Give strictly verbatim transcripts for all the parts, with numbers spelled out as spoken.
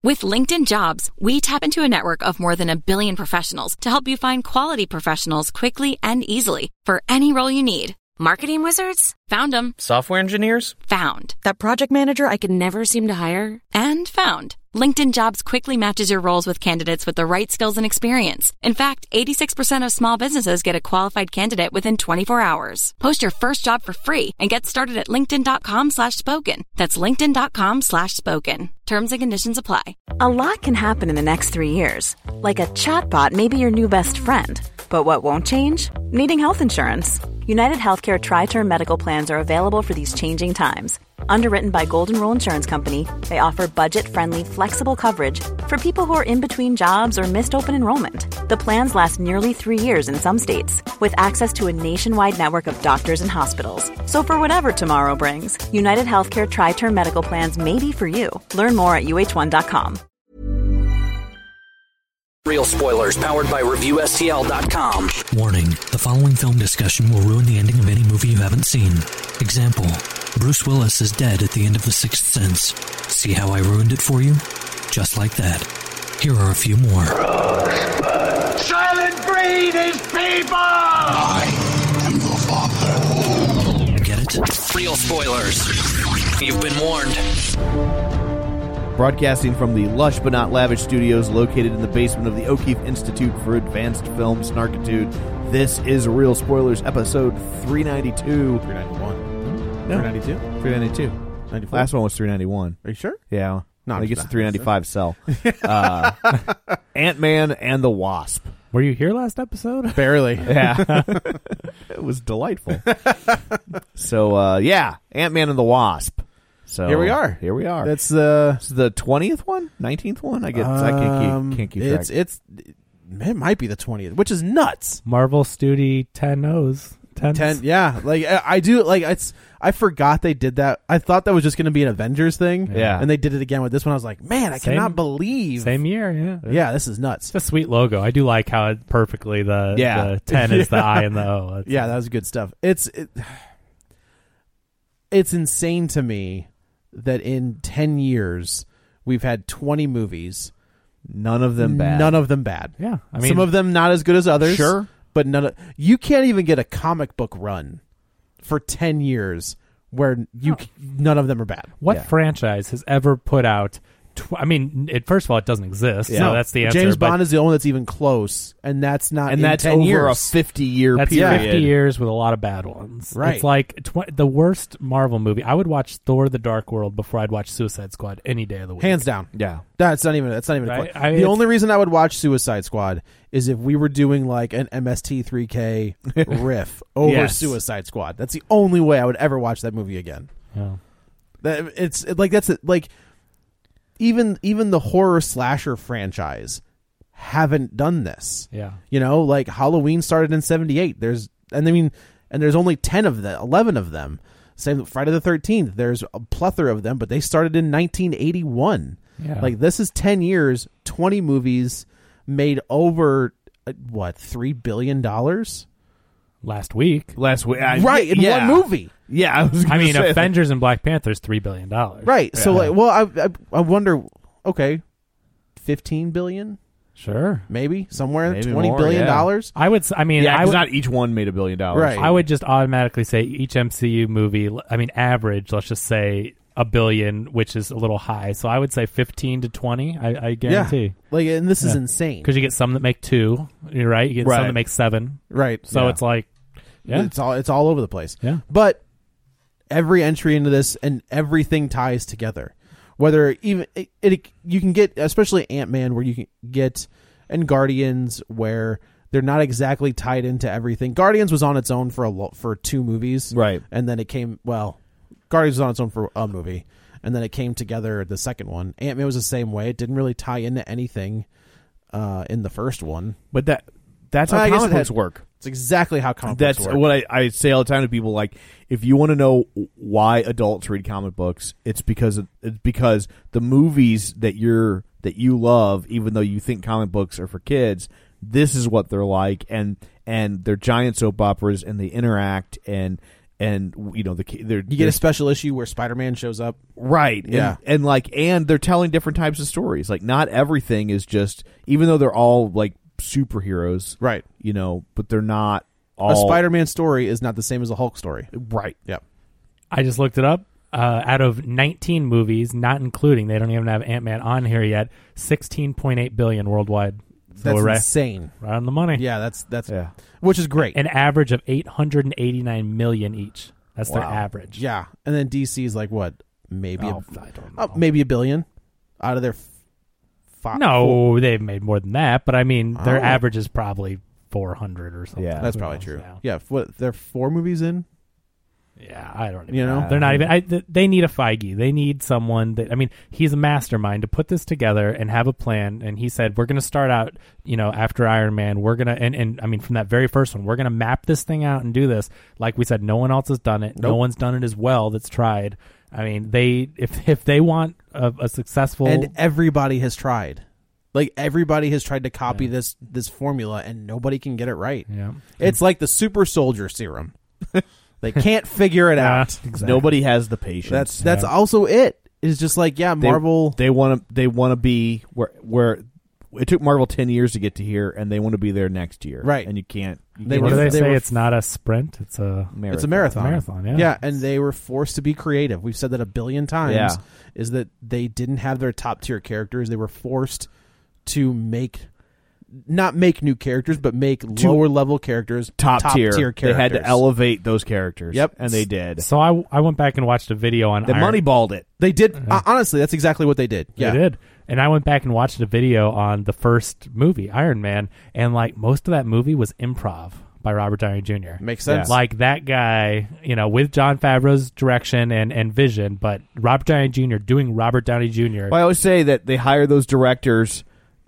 With LinkedIn Jobs, we tap into a network of more than a billion professionals to help you find quality professionals quickly and easily for any role you need. Marketing wizards? Found them. Software engineers? Found. That project manager I could never seem to hire? And found. LinkedIn Jobs quickly matches your roles with candidates with the right skills and experience. In fact, eighty-six percent of small businesses get a qualified candidate within twenty-four hours. Post your first job for free and get started at linkedin.com slash spoken. That's linkedin.com slash spoken. Terms and conditions apply. A lot can happen in the next three years. Like a chatbot may be your new best friend. But what won't change? Needing health insurance. United Healthcare Tri-Term Medical Plans are available for these changing times. Underwritten by Golden Rule Insurance Company, they offer budget-friendly, flexible coverage for people who are in between jobs or missed open enrollment. The plans last nearly three years in some states, with access to a nationwide network of doctors and hospitals. So for whatever tomorrow brings, United Healthcare Tri-Term Medical Plans may be for you. Learn more at U H one dot com. Real spoilers powered by Review S T L dot com. Warning, the following film discussion will ruin the ending of any movie you haven't seen. Example, Bruce Willis is dead at the end of The Sixth Sense. See how I ruined it for you? Just like that. Here are a few more. Rosebud. Silent breed is people! I am your father. Get it? Real spoilers. You've been warned. Broadcasting from the lush but not lavish studios located in the basement of the O'Keefe Institute for Advanced Film Snarkitude, this is Real Spoilers, episode three ninety-two. three ninety-one. No. three ninety-two? three ninety-two. ninety-four? Last one was three ninety-one. Are you sure? Yeah. No, I think it's not. a three ninety-five sell. uh, Ant-Man and the Wasp. Were you here last episode? Barely. Yeah. It was delightful. So, uh, yeah, Ant-Man and the Wasp. So here we are. Here we are. That's uh, This is the twentieth one, nineteenth one. I guess um, I can't keep can't keep track. It's it's it might be the twentieth, which is nuts. Marvel Studio ten O's. Ten, yeah. Like I, I do like it's. I forgot they did that. I thought that was just going to be an Avengers thing. Yeah, and they did it again with this one. I was like, man, I same, cannot believe. Same year, yeah. Yeah, this is nuts. It's a sweet logo. I do like how it perfectly the yeah the ten is the I and the O. That's yeah, that was good stuff. It's it, it's insane to me that in ten years we've had twenty movies, none of them bad. None of them bad. Yeah, I mean, some of them not as good as others. Sure, but none of you can't even get a comic book run for ten years where you no. none of them are bad. What yeah. franchise has ever put out? Tw- I mean, it, first of all, it doesn't exist. Yeah. So that's the answer. James but Bond is the only that's even close, and that's not. And in that's ten over years. a fifty-year that's period. fifty years with a lot of bad ones. Right. It's like tw- the worst Marvel movie. I would watch Thor: The Dark World before I'd watch Suicide Squad any day of the week. Hands down. Yeah, that's not even. That's not even. Right? A I mean, the only reason I would watch Suicide Squad is if we were doing like an M S T three K riff over yes. Suicide Squad. That's the only way I would ever watch that movie again. Yeah. That, it's it, like that's it, like. Even even the horror slasher franchise haven't done this. Yeah, you know, like Halloween started in seventy-eight. There's and I mean, and there's only ten of them, eleven of them. Same Friday the thirteenth. There's a plethora of them, but they started in nineteen eighty-one. Yeah. Like this is ten years, twenty movies made over uh, what three billion dollars last week. Last week, I, right in yeah. one movie. Yeah, I was. I mean, say Avengers and Black Panther's three billion dollars. Right. Yeah. So, like, well, I, I I wonder. Okay, fifteen billion. Sure, maybe somewhere maybe twenty more, billion yeah. dollars. I would. I mean, yeah, I would, not each one made a billion dollars. Right. I would just automatically say each M C U movie. I mean, average. Let's just say a billion, which is a little high. So I would say fifteen to twenty. I, I guarantee. Yeah. Like, and this yeah. is insane because you get some that make two. You're right. You get right. some that make seven. Right. So yeah. it's like, yeah, it's all it's all over the place. Yeah. But every entry into this and everything ties together. Whether even it, it you can get, especially Ant-Man, where you can get, and Guardians, where they're not exactly tied into everything. Guardians was on its own for a lo- for two movies, right? And then it came. Well, Guardians was on its own for a movie, and then it came together. The second one, Ant-Man was the same way. It didn't really tie into anything uh, in the first one, but that that's how I comic guess it books had, work. It's exactly how comic That's books work. what I, I say all the time to people. Like, if you want to know why adults read comic books, it's because it's because the movies that you're that you love, even though you think comic books are for kids, this is what they're like, and and they're giant soap operas, and they interact, and and you know the they're You get a special issue where Spider-Man shows up. right, Yeah. and, and like and they're telling different types of stories. Like not everything is just, even though they're all like superheroes, Right. You know, but they're not all A Spider-Man story is not the same as a Hulk story. right. Yep. I just looked it up. Uh, out of nineteen movies, not including, they don't even have Ant-Man on here yet, sixteen point eight billion worldwide. So That's we're right, insane. right on the money. Yeah, that's that's Yeah. which is great. An average of eight hundred eighty-nine million each. That's their Wow. average. Yeah, and then D C is like what? Maybe Oh, a, I don't oh, know. maybe a billion out of their f- five. No, they've made more than that, but I mean, their Oh. average is probably four hundred or something. Yeah. that's Who probably knows? true. Yeah. Yeah, f- what? They're four movies in. Yeah, I don't even You know? They're not even. I, th- they need a Feige. They need someone that. I mean, he's a mastermind to put this together and have a plan. And he said, "We're going to start out, you know, after Iron Man. We're gonna and and I mean, from that very first one, we're going to map this thing out and do this. Like we said, no one else has done it. No Nope. one's done it as well. That's tried. I mean, they if if they want a, a successful And everybody has tried. Like everybody has tried to copy this this formula, and nobody can get it right. yeah, It's like the super soldier serum. They can't figure it Yeah, out. exactly. Nobody has the patience. That's that's also it. It's just like yeah, They- Marvel. They want to. They want to be where where it took Marvel ten years to get to here, and they want to be there next year. Right. And you can't. You They can't what do were- they, they say? were- It's not a sprint. It's a marathon. It's a marathon. marathon. Yeah, Yeah, and they were forced to be creative. We've said that a billion times. Yeah. Is that they didn't have their top tier characters. They were forced to make, not make new characters, but make lower level characters Top, tier. characters. They had to elevate those characters. Yep. And they did. So I I went back and watched a video on They Iron- moneyballed it. They did. Uh, honestly, that's exactly what they did. Yeah. They did. And I went back and watched a video on the first movie, Iron Man, and like most of that movie was improv by Robert Downey Junior Makes sense. Like that guy, you know, with Jon Favreau's direction and, and vision, but Robert Downey Junior doing Robert Downey Junior Well, I always say that they hire those directors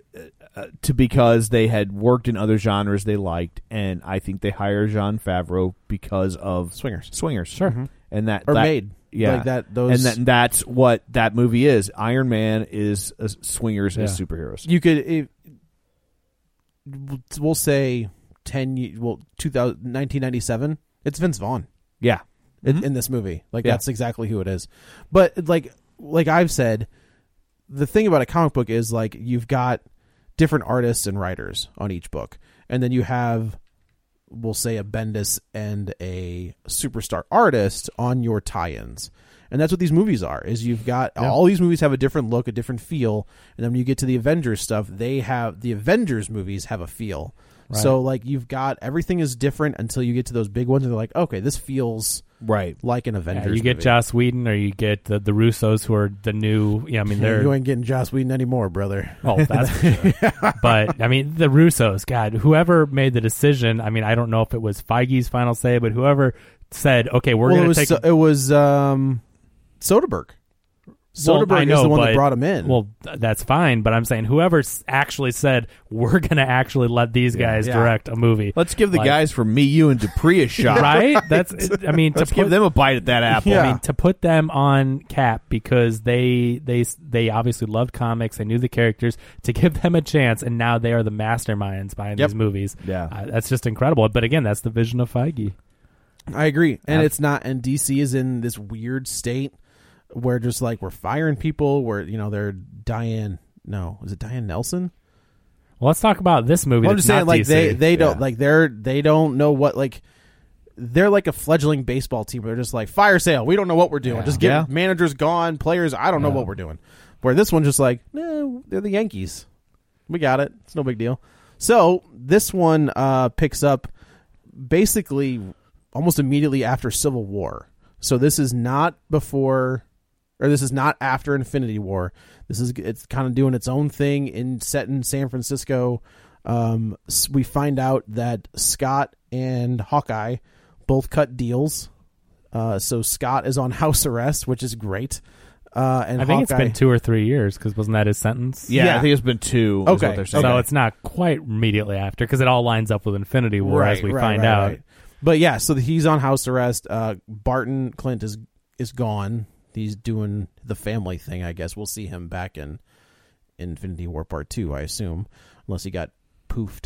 uh, to because they had worked in other genres they liked, and I think they hire Jon Favreau because of Swingers. Swingers, Sure. and that Or that, Made. yeah, Like that- those- and that, that's what that movie is. Iron Man is uh, Swingers as Yeah. superheroes. You could. It, we'll say ten. ye- Well, two thousand nineteen ninety seven. It's Vince Vaughn. Yeah, in, in this movie. Like Yeah. that's exactly who it is. But like like I've said, the thing about a comic book is like you've got different artists and writers on each book, and then you have, we'll say, a Bendis and a superstar artist on your tie-ins. And that's what these movies are. Is you've got Yeah. all these movies have a different look, a different feel, and then when you get to the Avengers stuff, they have the Avengers movies have a feel. Right. So like you've got everything is different until you get to those big ones, and they're like, okay, this feels right. like an Yeah, Avengers. you get movie. Joss Whedon or you get the, the Russos who are the new, yeah, I mean, they're. you ain't getting Joss Whedon anymore, brother. Oh, that's for sure. But, I mean, the Russos, God, whoever made the decision, I mean, I don't know if it was Feige's final say, but whoever said, okay, we're well, it going was to take. so- it was um, Soderbergh. Well, Soderbergh I know, is the one but- that brought him in. Well, th- that's fine, but I'm saying whoever s- actually said, we're going to actually let these guys Yeah. direct a movie. Let's give the Like- guys from Me, You, and Dupree a shot. Right? That's, I mean, to Let's put, give them a bite at that apple. Yeah. I mean, to put them on Cap because they they they obviously loved comics, they knew the characters, to give them a chance, and now they are the masterminds behind Yep. these movies. Yeah. uh, that's just incredible. But again, that's the vision of Feige. I agree, and Ab- it's not. And D C is in this weird state where just like we're firing people. Where you know they're Diane. No, is it Diane Nelson? Well, let's talk about this movie. Well, I'm that's just saying, not like D C. they they don't Yeah. like they're they don't know what like. They're like a fledgling baseball team. They're just like fire sale. We don't know what we're doing. Yeah. Just get Yeah. managers gone, players. I don't know Yeah. what we're doing. Where this one's just like, no, they're the Yankees. We got it. It's no big deal. So this one uh, picks up basically almost immediately after Civil War. So this is not before, or this is not after Infinity War. This is it's kind of doing its own thing in set in San Francisco. Um, s- we find out that Scott and Hawkeye both cut deals. Uh, so Scott is on house arrest, which is great. Uh, and I think it's Hawkeye- been two or three years because wasn't that his sentence? Yeah, Yeah. I think it's been two. is Okay. what they're saying. So it's not quite immediately after because it all lines up with Infinity War as we right, find right, out. right. But yeah, so he's on house arrest. Uh, Barton Clint is is gone. He's doing the family thing, I guess. We'll see him back in Infinity War Part Two, I assume, unless he got poofed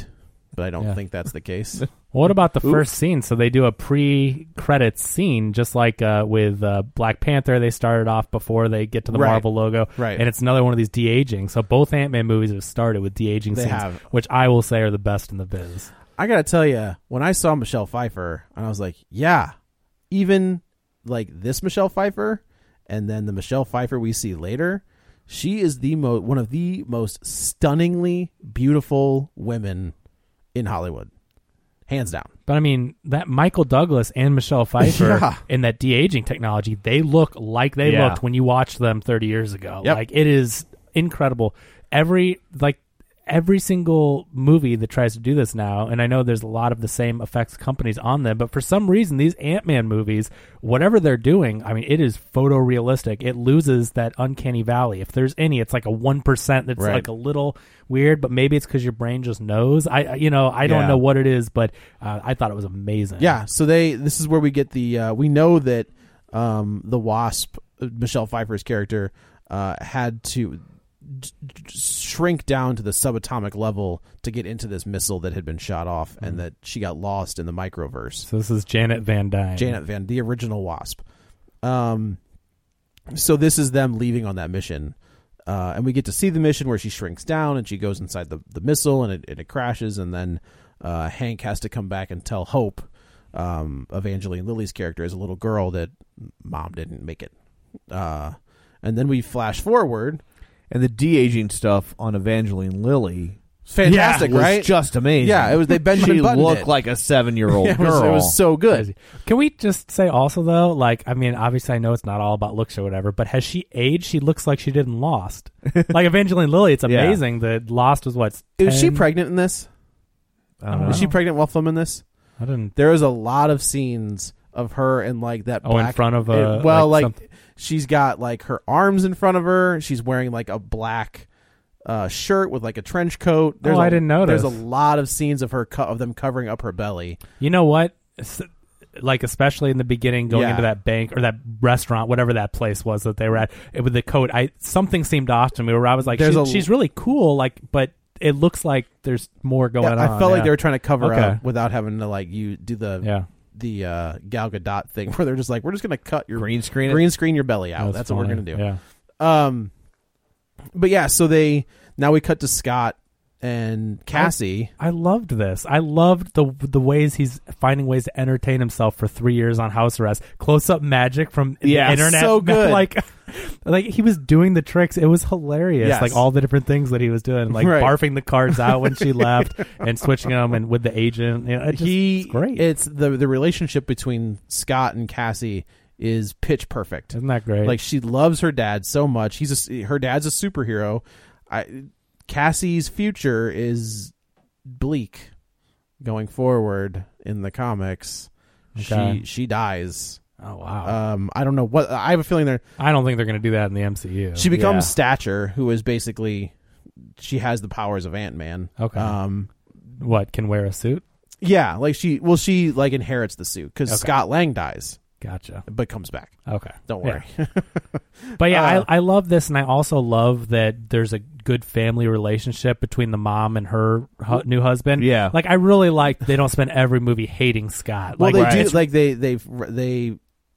but I don't Yeah. think that's the case. What about the first scene? So they do a pre-credits scene, just like uh, with uh, Black Panther. They started off before they get to the Right. Marvel logo, Right. and it's another one of these de-aging. So both Ant-Man movies have started with de-aging They scenes, have. which I will say are the best in the biz. I gotta tell you, when I saw Michelle Pfeiffer, and I was like, yeah, even like this Michelle Pfeiffer, and then the Michelle Pfeiffer we see later, she is the mo- one of the most stunningly beautiful women in Hollywood, hands down. But I mean, that Michael Douglas and Michelle Pfeiffer Yeah. in that de-aging technology, they look like they Yeah. looked when you watched them thirty years ago. Yep. Like, it is incredible. Every like every single movie that tries to do this now, and I know there's a lot of the same effects companies on them, but for some reason, these Ant-Man movies, whatever they're doing, I mean, it is photorealistic. It loses that uncanny valley. If there's any, it's like a one percent that's Right. like a little weird, but maybe it's because your brain just knows. I, I- you know, I don't Yeah. know what it is, but uh, I thought it was amazing. Yeah, so they this is where we get the uh, we know that um, the Wasp, uh, Michelle Pfeiffer's character, uh, had to d- d- shrink down to the subatomic level to get into this missile that had been shot off, and that she got lost in the microverse. So this is Janet Van Dyne. Janet Van, the original Wasp. Um, so this is them leaving on that mission, uh, and we get to see the mission where she shrinks down and she goes inside the, the missile and it, and it crashes, and then uh, Hank has to come back and tell Hope, um, Evangeline Lilly's character, as a little girl, that mom didn't make it. Uh, and then we flash forward. And the de-aging stuff on Evangeline Lilly, Fantastic, was right? just amazing. Yeah, it was. They Benjamin She Buttoned looked it. like a seven-year-old it, was, girl. it was so good. Crazy. Can we just say also though, like, I mean, obviously I know it's not all about looks or whatever, but has she aged? She looks like she did in Lost. Like Evangeline Lilly, it's Yeah. amazing. The Lost was what? Is she ten? pregnant in this? I don't know. Is she pregnant while filming this? I didn't. There is a lot of scenes of her in like that. Oh, in black, front of a- it- well, like like, something- she's got like her arms in front of her. She's wearing like a black uh, shirt with like a trench coat. There's Oh, a- I didn't notice. There's a lot of scenes of her co- of them covering up her belly. You know what? S- Like especially in the beginning, going Yeah. into that bank or that restaurant, whatever that place was that they were at, it, with the coat, I something seemed off to me where I was like, There's she's, a- she's really cool, like, but it looks like there's more going Yeah, on. I felt like yeah. they were trying to cover Okay. up without having to like you do the Yeah. the uh, Gal Gadot thing where they're just like, we're just gonna cut your Green screen it? green screen your belly out. That was That's what we're funny. gonna do. Yeah. Um, but yeah, so they now we cut to Scott and Cassie. I loved this. I loved the the ways he's finding ways to entertain himself for three years on house arrest. Close up magic from Yeah, the internet. so good. Like, like he was doing the tricks. It was hilarious. Yes. Like all the different things that he was doing, like Right. barfing the cards out when she left and switching them and with the agent. You know, it just, he it's great. It's the the relationship between Scott and Cassie is pitch perfect. Isn't that great? Like she loves her dad so much. He's a, her dad's a superhero. I Cassie's future is bleak going forward in the comics. Okay. She she dies. oh wow. Um, I don't know what. I have a feeling there. I don't think they're going to do that in the M C U. She becomes Yeah. Stature, who is basically she has the powers of Ant-Man. Okay. Um, what, can wear a suit? yeah, like she well she like inherits the suit because Okay. Scott Lang dies Gotcha. but comes back. Okay. Don't Yeah. worry. But yeah, Uh, I, I love this, and I also love that there's a good family relationship between the mom and her hu- new husband. Yeah. Like I really like they don't spend every movie hating Scott. Well, like, they do it's- like they they they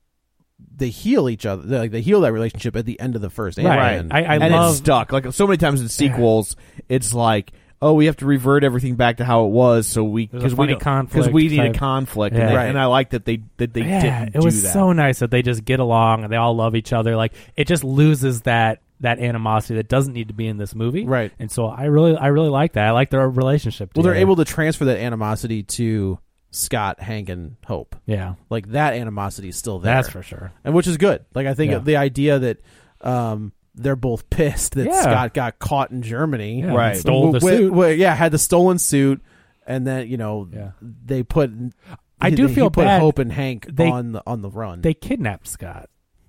they heal each other. They, like they heal that relationship at the end of the first Right. Ant-Man. I- I and love- it's stuck. Like so many times in sequels, it's like, oh, we have to revert everything back to how it was, so we There's a because we funny don't- conflict we need type. a conflict, Yeah. and, they- Right. and I like that they that they yeah, didn't it was do that. so nice that they just get along and they all love each other. Like it just loses that that animosity that doesn't need to be in this movie. Right. And so I really I really like that. I like their relationship. well, they're together. able to transfer that animosity to Scott, Hank, and Hope. Yeah. Like that animosity is still there. That's for sure. and which is good. Like I think Yeah. the idea that um, they're both pissed that Yeah. Scott got caught in Germany, Yeah, Right. Stole the Wi- suit. wi- yeah, had the stolen suit, and then you know Yeah. they put. I he- do he feel put bad. Hope and Hank They- on the on the run. They kidnapped Scott.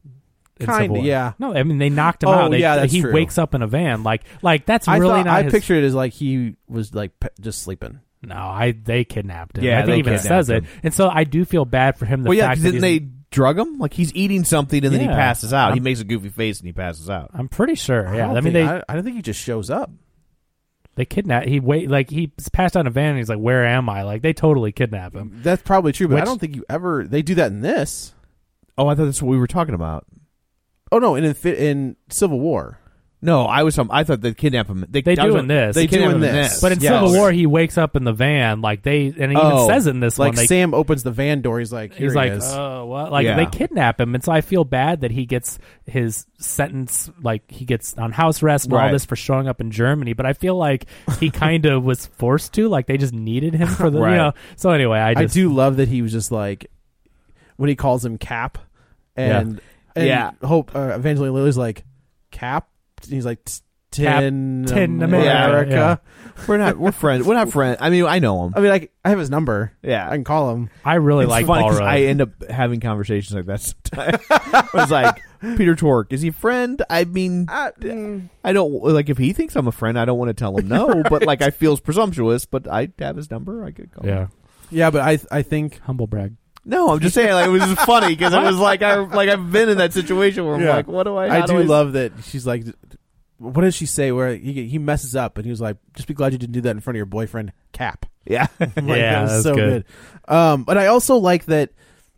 in Kinda, Civil War. yeah. No, I mean they knocked him Oh, out. They, yeah, that's he true. wakes up in a van. Like, like that's I really thought, not. I his, pictured it as like he was like pe- just sleeping. No, I they kidnapped him. Yeah, I think they he even kidnapped says it, him. and so I do feel bad for him. The Well, yeah, fact 'cause that didn't he's- they drug him? Like he's eating something and then he Yeah. passes out. he I'm- makes a goofy face and he passes out. I'm pretty sure. Yeah, I, I, don't mean think- they. I, I don't think he just shows up. They kidnap. He wait like he's passed out in a van. And he's like, "Where am I?" Like they totally kidnap him. That's probably true, but Which- I don't think you ever. They do that in this. Oh, I thought that's what we were talking about. Oh no, in in, in Civil War. No, I was. I thought they kidnap him. They, They I do was- in this. They do kidnap in him this. But in Yes. Civil War, he wakes up in the van. Like they, and he even Oh, says in this Like one, they, Sam opens the van door. He's like, Here he's he like, is. "Oh, what?" Like Yeah. they kidnap him, and so I feel bad that he gets his sentence. Like he gets on house arrest and all Right. this for showing up in Germany. But I feel like he kind of was forced to. Like they just needed him for the, Right. you know. So anyway, I I just do love that he was just like when he calls him Cap, and and Yeah. Hope uh, Evangeline Lilly's like Cap. He's like Tin Tin America. America, We're not. We're friends. We're not friends. I mean, I know him. I mean, I, I have his number. Yeah. I can call him. I really It's like funny Paul 'cause Rudd. I end up having conversations like that sometimes. I was like, Peter Tork, is he a friend? I mean, Uh, I don't like if he thinks I'm a friend. I don't want to tell him no, but like I feel presumptuous. But I have his number. I could call. yeah, him. yeah, but I I think humble brag. No, I'm just saying like it was just funny because it was like I like I've been in that situation where I'm Yeah. like, what do I? I how do I, love that she's like, what does she say? Where he he messes up and he was like, just be glad you didn't do that in front of your boyfriend, Cap. Yeah, I'm like, Yeah, that was that's so good. good. Um, but I also like that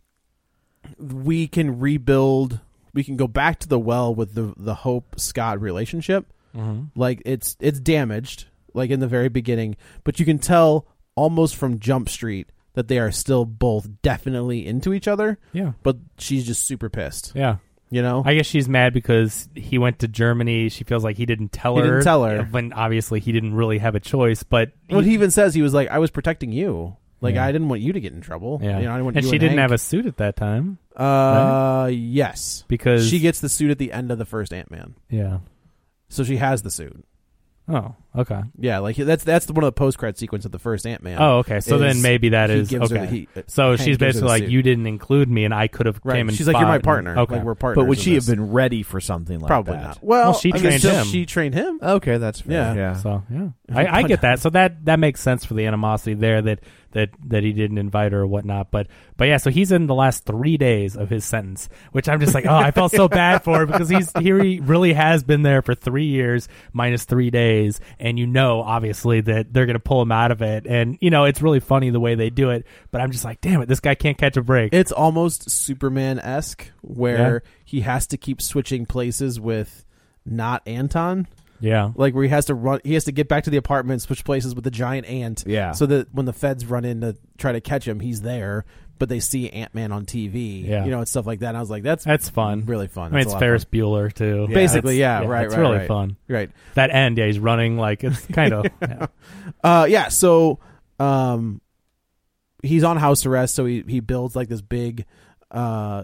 we can rebuild. We can go back to the well with the the Hope Scott relationship. Mm-hmm. Like it's it's damaged, like in the very beginning, but you can tell almost from Jump Street that they are still both definitely into each other. Yeah, But she's just super pissed. yeah. You know, I guess she's mad because he went to Germany. She feels like he didn't tell He her. didn't tell her. When obviously he didn't really have a choice. But what he even says, he was like, "I was protecting you. Like Yeah. I didn't want you to get in trouble. yeah, You know, I didn't want and you she didn't Hank. have a suit at that time Uh, yes, because she gets the suit at the end of the first Ant-Man, yeah. so she has the suit. Oh, okay. Yeah, like that's that's the, one of the post-credit sequence of the first Ant-Man. Oh, okay. So is then maybe that he is gives her okay. the- he- so Hank she's gives her basically the like, suit. you didn't include me, and I could have Right. came and She's like, you're my fought." partner. Okay, Like we're partners. but would in she have this. been ready for something like Probably that? not. Well, Well, she I mean, trained so him. She trained him. Okay, that's fair. Yeah. Yeah. So yeah, I, I get that. So that that makes sense for the animosity there that that that he didn't invite her or whatnot. But but yeah, so he's in the last three days of his sentence, which I'm just like, oh, I felt so bad for him because he's here. He really has been there for three years minus three days, and you know, obviously that they're gonna pull him out of it, and you know, it's really funny the way they do it. But I'm just like, damn it, this guy can't catch a break. It's almost Superman-esque where he has to keep switching places with not Anton. yeah. Like where he has to run, he has to get back to the apartment, switch places with the giant ant. Yeah. So that when the feds run in to try to catch him, he's there, but they see Ant-Man on T V. Yeah. You know, and stuff like that. And I was like, that's That's fun. really fun. I mean, That's it's a lot of Ferris fun. Bueller too. Basically, It's- yeah, right, It's right, really right. fun. Right. That end, yeah, he's running like it's kind of. Yeah. Uh, yeah. So, um, he's on house arrest. So he, he builds like this big, uh,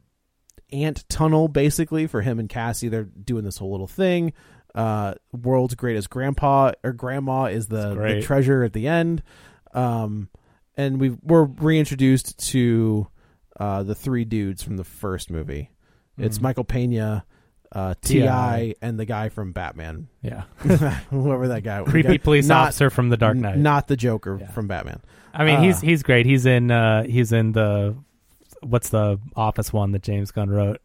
ant tunnel basically for him and Cassie. They're doing this whole little thing. Uh, world's greatest grandpa or grandma is the, the great. treasure at the end. Um, and we we're reintroduced to, uh, the three dudes from the first movie. It's Mhm. Michael Pena, uh, T I, and the guy from Batman. Yeah. Whoever that guy was. Creepy police Not- officer from The Dark Knight. Not the Joker Yeah. from Batman. I mean, Uh, he's he's great. He's in uh, he's in the what's the Office one that James Gunn wrote.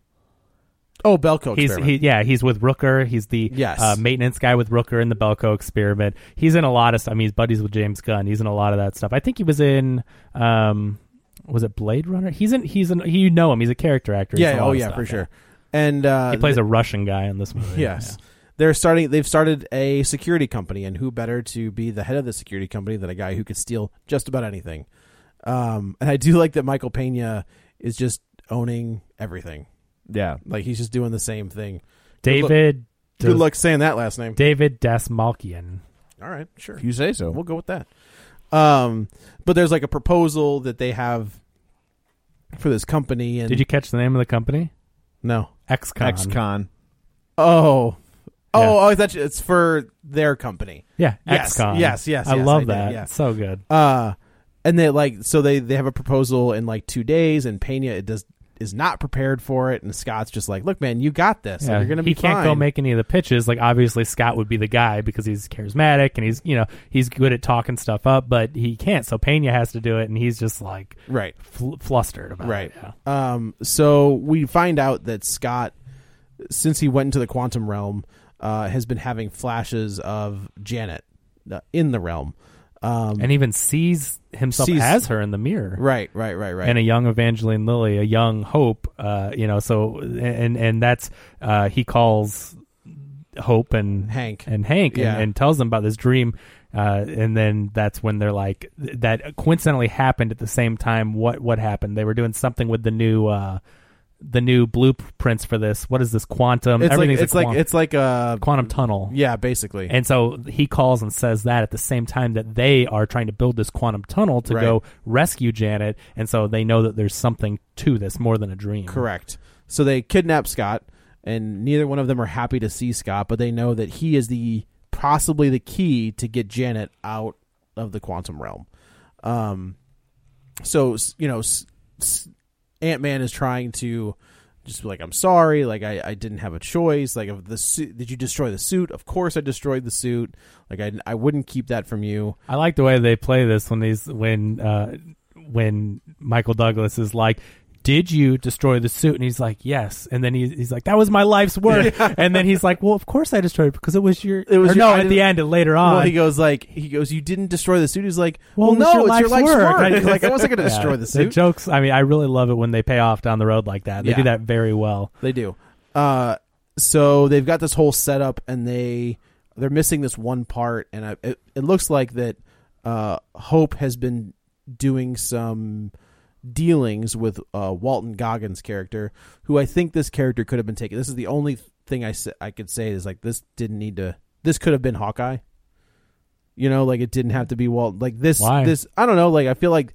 Oh, Belko He's experiment. he yeah he's with Rooker. He's the Yes. uh, maintenance guy with Rooker in the Belko experiment. He's in a lot of stuff. I mean, he's buddies with James Gunn. He's in a lot of that stuff. I think he was in um was it Blade Runner? He's in he's in you know him. He's a character actor. He's in yeah. a lot Oh, of yeah, stuff, for sure. And uh, He plays th- a Russian guy in this movie. yes. They're starting. They've started a security company, and who better to be the head of the security company than a guy who could steal just about anything? Um, and I do like that Michael Pena is just owning everything. Yeah. Like he's just doing the same thing. David. Good luck saying that last name. David Dasmalkian. All right, sure. If you say so. We'll go with that. Um, but there's like a proposal that they have for this company. And Did you catch the name of the company? No. X-Con. Ex-con. Oh. Oh, Yeah. oh, that's it's for their company. Yeah, Yes, X-Con. yes, yes, I yes, love I did, that. yeah. It's so good. Uh and they like so they they have a proposal in like two days, and Pena it does is not prepared for it, and Scott's just like, look, man, you got this. Yeah, You're gonna be he can't fine. go make any of the pitches. Like obviously Scott would be the guy because he's charismatic and he's you know he's good at talking stuff up, but he can't. So Pena has to do it, and he's just like right, fl- flustered about right. it. Yeah. Um, so we find out that Scott, since he went into the quantum realm, uh, has been having flashes of Janet uh, in the realm. Um, and even sees himself sees, as her in the mirror. Right, right, right, right. And a young Evangeline Lilly, a young Hope, uh, you know, so, and, and that's, uh, he calls Hope and Hank and Hank yeah. and, and tells them about this dream. Uh, and then that's when they're like, that coincidentally happened at the same time. What, what happened? They were doing something with the new, uh, the new blueprints for this. What is this? Quantum. It's like Everything's it's a like quantum, it's like a quantum tunnel. Yeah, basically. And so he calls and says that at the same time that they are trying to build this quantum tunnel to right. go rescue Janet. And so they know that there's something to this more than a dream. Correct. So they kidnap Scott, and neither one of them are happy to see Scott, but they know that he is the possibly the key to get Janet out of the quantum realm. Um, so you know. S- s- Ant-Man is trying to just be like, I'm sorry, like I, I didn't have a choice. Like, if the suit, did you destroy the suit? Of course I destroyed the suit. Like I, I wouldn't keep that from you. I like the way they play this when these when uh, when Michael Douglas is like, did you destroy the suit? And he's like, yes. And then he, he's like, that was my life's work. Yeah. And then he's like, well, of course I destroyed it because it was your. It was or your, no. I At the end, later on, well, he goes like, he goes, you didn't destroy the suit. He's like, well, well no, your it's life's your life's work. work. Like I wasn't going to yeah, destroy the suit. The jokes. I mean, I really love it when they pay off down the road like that. They Yeah. do that very well. They do. Uh, so they've got this whole setup, and they they're missing this one part, and I, it, it looks like that uh, Hope has been doing some dealings with uh, Walton Goggins' character, who I think this character could have been taken. This is the only thing I I could say is like this didn't need to. This could have been Hawkeye. You know, like it didn't have to be Walton. Like this, Why? this I don't know. Like I feel like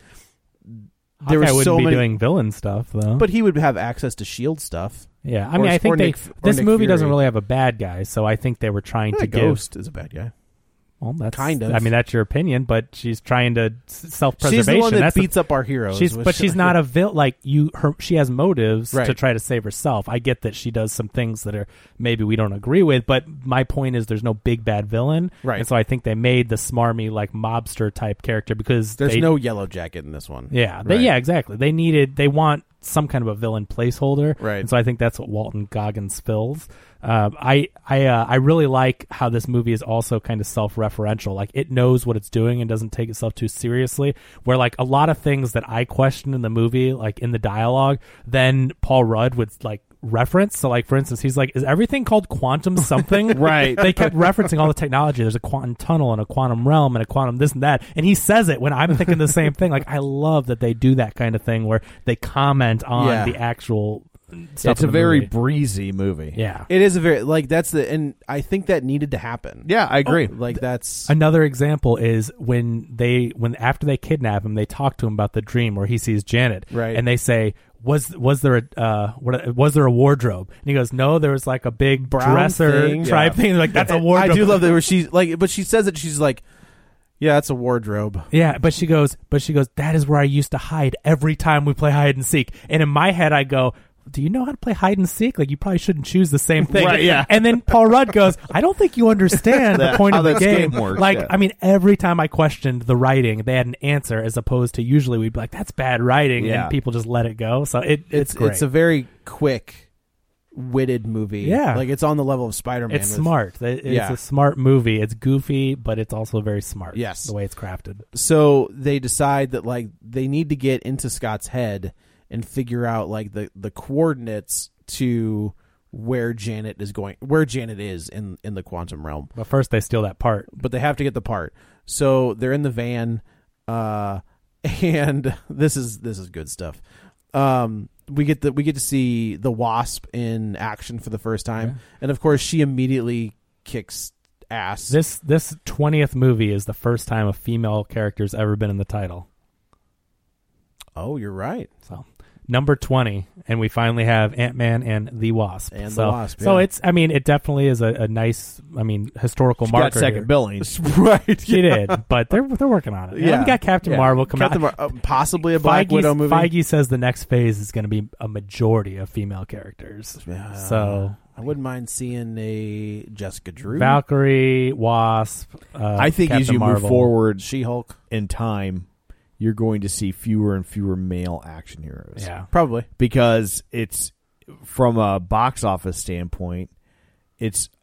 there Hawkeye was wouldn't so be many, doing villain stuff though. but he would have access to Shield stuff. Yeah, I Or- mean, I or think they Nick- or this Nick movie doesn't Fury. really have a bad guy, so I think they were trying Yeah, to give. Ghost is a bad guy. Well, that's Kind of. I mean, that's your opinion, but she's trying to self preservation. She's the one that that's beats a, up our heroes. She's, which- but she's not a vil. Like you, her. She has motives Right. to try to save herself. I get that she does some things that are maybe we don't agree with, but my point is there's no big bad villain, Right. And so I think they made the smarmy like mobster type character because There's they, no Yellow Jacket in this one. Yeah, they, Right. yeah, exactly. They needed. They want some kind of a villain placeholder, Right. And so I think that's what Walton Goggins fills. Uh, I I uh, I really like how this movie is also kind of self-referential. Like it knows what it's doing and doesn't take itself too seriously. Where like a lot of things that I question in the movie, like in the dialogue, then Paul Rudd would like reference. So like for instance, he's like, "Is everything called quantum something?" Right. They kept referencing all the technology. There's a quantum tunnel and a quantum realm and a quantum this and that, and he says it when I'm thinking the same thing. Like I love that they do that kind of thing where they comment on Yeah. the actual. Stuff It's a in the very movie. breezy movie. Yeah. It is a very like that's the and I think that needed to happen. Yeah, I agree. Like that's Another example is when they when after they kidnap him, they talk to him about the dream where he sees Janet, Right. And they say, "Was was there a uh, what was there a wardrobe?" And he goes, "No, there was like a big Brown dresser thing. type Yeah. thing." Like that's a And wardrobe. I do love that where she's like, but she says it. She's like, "Yeah, it's a wardrobe." Yeah, but she goes, but she goes, "That is where I used to hide every time we play hide and seek." And in my head, I go, do you know how to play hide and seek? Like, you probably shouldn't choose the same thing. Right, yeah. And then Paul Rudd goes, I don't think you understand the That- point how of the this game. game works, like, yeah. I mean, every time I questioned the writing, they had an answer as opposed to usually we'd be like, that's bad writing. Yeah. And people just let it go. So it, it's, It's great. it's a very quick, witted movie. Yeah. like it's on the level of Spider-Man. It's with- smart. It- It's Yeah. a smart movie. It's goofy, but it's also very smart. Yes. The way it's crafted. So they decide that like they need to get into Scott's head and figure out like the the coordinates to where Janet is going, where Janet is in in the quantum realm. But first they steal that part. But they have to get the part. So they're in the van, uh, and this is this is good stuff. Um, we get the we get to see the Wasp in action for the first time, Yeah. and of course she immediately kicks ass. This this twentieth movie is the first time a female character's ever been in the title. Oh, you're right. So number twenty, and we finally have Ant-Man and the Wasp. And the so, Wasp, So yeah. it's, I mean, it definitely is a, a nice, I mean, historical She marker. got second here. billings. right. She did, but they're they're working on it. Yeah, we got Captain Yeah. Marvel coming Captain out. Mar- uh, possibly a Black Feige's- Widow movie. Feige says the next phase is going to be a majority of female characters. Uh, so I wouldn't mind seeing a Jessica Drew, Valkyrie, Wasp. Uh, I think Captain as you Marvel. move forward She-Hulk. in time, you're going to see fewer and fewer male action heroes. Yeah. Probably. Because it's from a box office standpoint, it's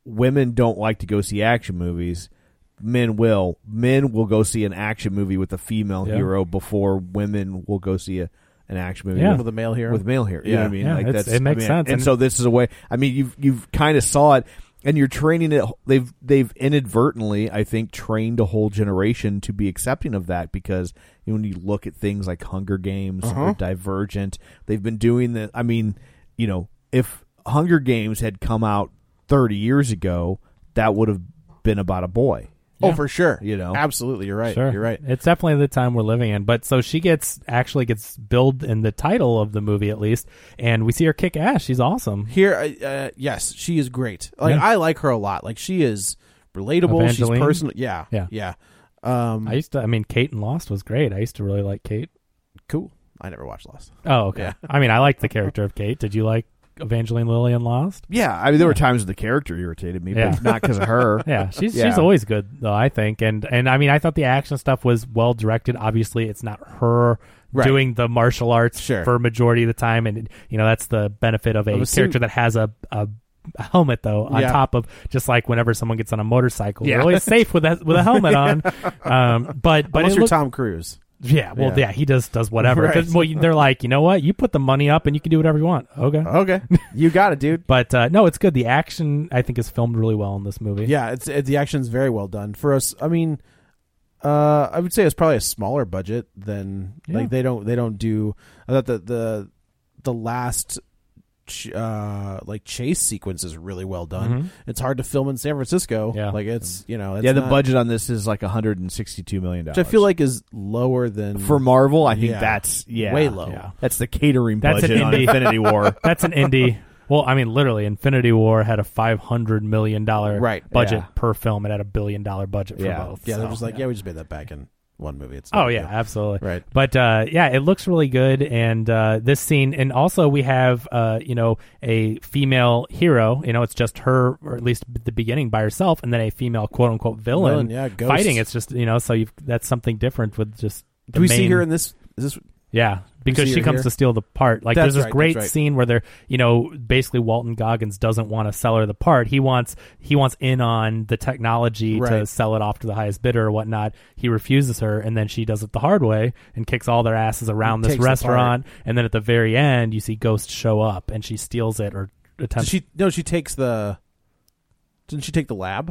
women don't like to go see action movies. Men will. Men will go see an action movie with a female Yeah. hero before women will go see a, an action movie Yeah. with, with a male hero. with a male hero. You know Yeah. what I mean? Yeah, like it's- that's, it makes I mean, sense. And, And- so this is a way. I mean, you've you've kind of saw it, and you're training it. They've they've inadvertently, I think, trained a whole generation to be accepting of that because you know, when you look at things like Hunger Games Uh-huh. or Divergent, they've been doing that. I mean, you know, if Hunger Games had come out thirty years ago, that would have been about a boy. Oh, for sure. You know. Absolutely. You're right. Sure. You're right. It's definitely the time we're living in. But so she gets actually gets billed in the title of the movie at least, and we see her kick ass. She's awesome. Here, uh, yes, she is great. Like Yeah. I like her a lot. Like she is relatable. Evangeline? She's personal. Yeah. Yeah. Yeah. Um, I used to. I mean, Kate in Lost was great. I used to really like Kate. cool. I never watched Lost. Oh, okay. Yeah. I mean, I liked the character of Kate. Did you like Evangeline Lilly in Lost? Yeah, I mean, there were times when the character irritated me, Yeah. but not because of her. Yeah, she's Yeah. she's always good though, I think. And and I mean, I thought the action stuff was well directed. Obviously, it's not her Right. doing the martial arts Sure. for a majority of the time, and you know that's the benefit of a, Of a suit. character that has a. a a helmet though on Yeah. top of just like whenever someone gets on a motorcycle, Yeah. they're always safe with a with a helmet on. Um, but but Unless it you're looked- Tom Cruise. yeah, well, Yeah. yeah, he does does whatever. Right. 'Cause, well, they're like, you know what, you put the money up and you can do whatever you want. Okay, Okay. You got it, dude. but uh, no, it's good. The action I think is filmed really well in this movie. Yeah, it's it, the action's very well done for us. I mean, uh, I would say it's probably a smaller budget than Yeah. like they don't they don't do. I thought the the the last ch- uh like chase sequence is really well done. Mhm. It's hard to film in San Francisco. Yeah. like it's you know it's yeah, the not- budget on this is like one hundred sixty-two million dollars. which I feel like is lower than for Marvel, I think Yeah. that's yeah, way low. Yeah. That's the catering That's an budget on indie. Infinity War. That's an indie. Well, I mean, literally, Infinity War had a five hundred million dollar Right, budget yeah. per film. It had a billion dollar budget for Yeah. both. Yeah, so, they're just like yeah. we just made that back in one movie. It's Oh not yeah, good. absolutely. Right. But uh, yeah, it looks really good, and uh, this scene, and also we have uh, you know a female hero. You know, it's just her, or at least at the beginning by herself, and then a female quote unquote villain, Villain, yeah, Ghost. fighting. It's just you know, so you've, that's something different with just. The Do we see main- her in this? Is this? Yeah, because see she her comes here? to steal the part. Like, That's there's this right, great that's right. scene where they're, you know, basically Walton Goggins doesn't want to sell her the part. He wants he wants in on the technology to Right. sell it off to the highest bidder or whatnot. He refuses her, and then she does it the hard way and kicks all their asses around this Takes the restaurant. And then at the very end, you see Ghost show up, and she steals it or Did attempts. she no, she takes the. Didn't she take the lab?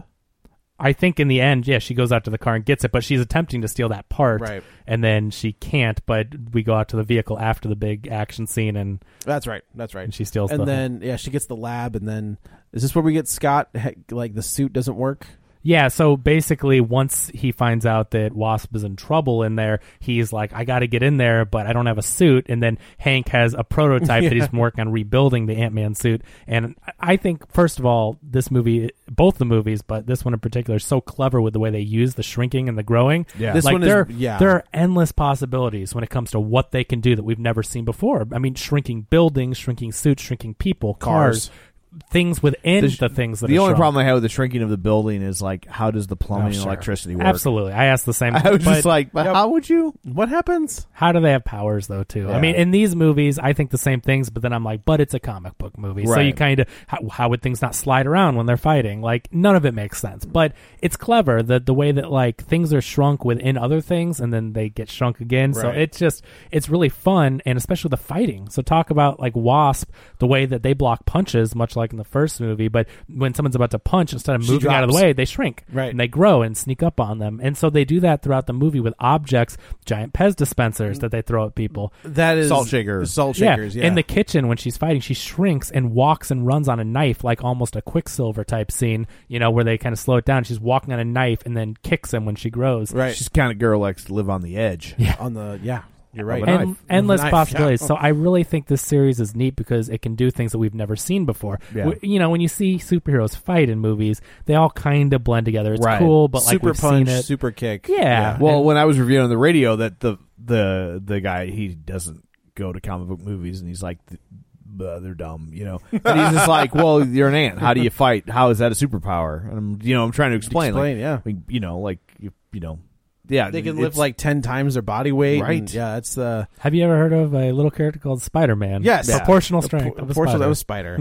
I think in the end, yeah, she goes out to the car and gets it, but she's attempting to steal that part, Right. and then she can't. But we go out to the vehicle after the big action scene, and, That's right. That's right. and she steals. And the then yeah, she gets the lab, and then is this where we get Scott? he- Like the suit doesn't work. Yeah, so basically, once he finds out that Wasp is in trouble in there, he's like, I got to get in there, but I don't have a suit. And then Hank has a prototype that he's been working on rebuilding the Ant-Man suit. And I think, first of all, this movie, both the movies, but this one in particular, is so clever with the way they use the shrinking and the growing. Yeah. This like one is- there, yeah. there are endless possibilities when it comes to what they can do that we've never seen before. I mean, shrinking buildings, shrinking suits, shrinking people, cars. Cars. Things within The the, sh- things that The are only shrunk. problem I have with the shrinking of the building is like, how does the plumbing Oh, sure. and electricity work? Absolutely. I asked the same. I was but just like, but Yep. how would you? What happens? how do they have powers though too? I Yeah. mean, in these movies, I think the same things, but then I'm like, but it's a comic book movie, so Right. you kind of how, how would things not slide around when they're fighting? Like none of it makes sense, but it's clever the the way that like things are shrunk within other things and then they get shrunk again. So Right. it's just it's really fun, and especially the fighting. So talk about like Wasp, the way that they block punches, much like in the first movie, but when someone's about to punch, instead of She moving out of the drops. way, they shrink, Right. and they grow and sneak up on them. And so they do that throughout the movie with objects, giant Pez dispensers that they throw at people. That is Salt shakers. Salt shakers. Yeah. In the kitchen when she's fighting, she shrinks and walks and runs on a knife, like almost a Quicksilver type scene, you know, where they kind of slow it down. She's walking on a knife and then kicks him when she grows. right She's the kind of girl who likes to live on the edge. Yeah. on the yeah. You're right. Of a And knife. endless Knife, possibilities. yeah. So I really think this series is neat because it can do things that we've never seen before. Yeah. W- You know, when you see superheroes fight in movies, they all kind of blend together. It's Right. cool, but like super we've punch, seen it. super kick. Yeah. Well, And- when I was reviewing on the radio, that the the the guy he doesn't go to comic book movies, and he's like, "Bah, they're dumb," you know. And he's just like, "Well, you're an ant. How do you fight? How is that a superpower?" And I'm, you know, I'm trying to explain, Explain, like, yeah. like, you know, like you, you know, yeah, They can it's- lift like ten times their body weight. Right. and, yeah, that's the Have you ever heard of a little character called Spider-Man? yes Proportional strength. Pro- of a proportional. spider. That was Spider.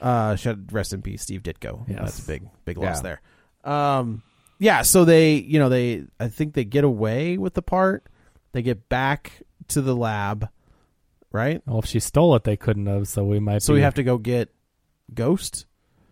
Uh, should rest in peace, Steve Ditko. Yes. That's a big, big loss Yeah. there. Um, yeah. So they, you know, they, I think they get away with the part. They get back to the lab, right? Well, if she stole it, they couldn't have. So we might. So be, we have to go get Ghost.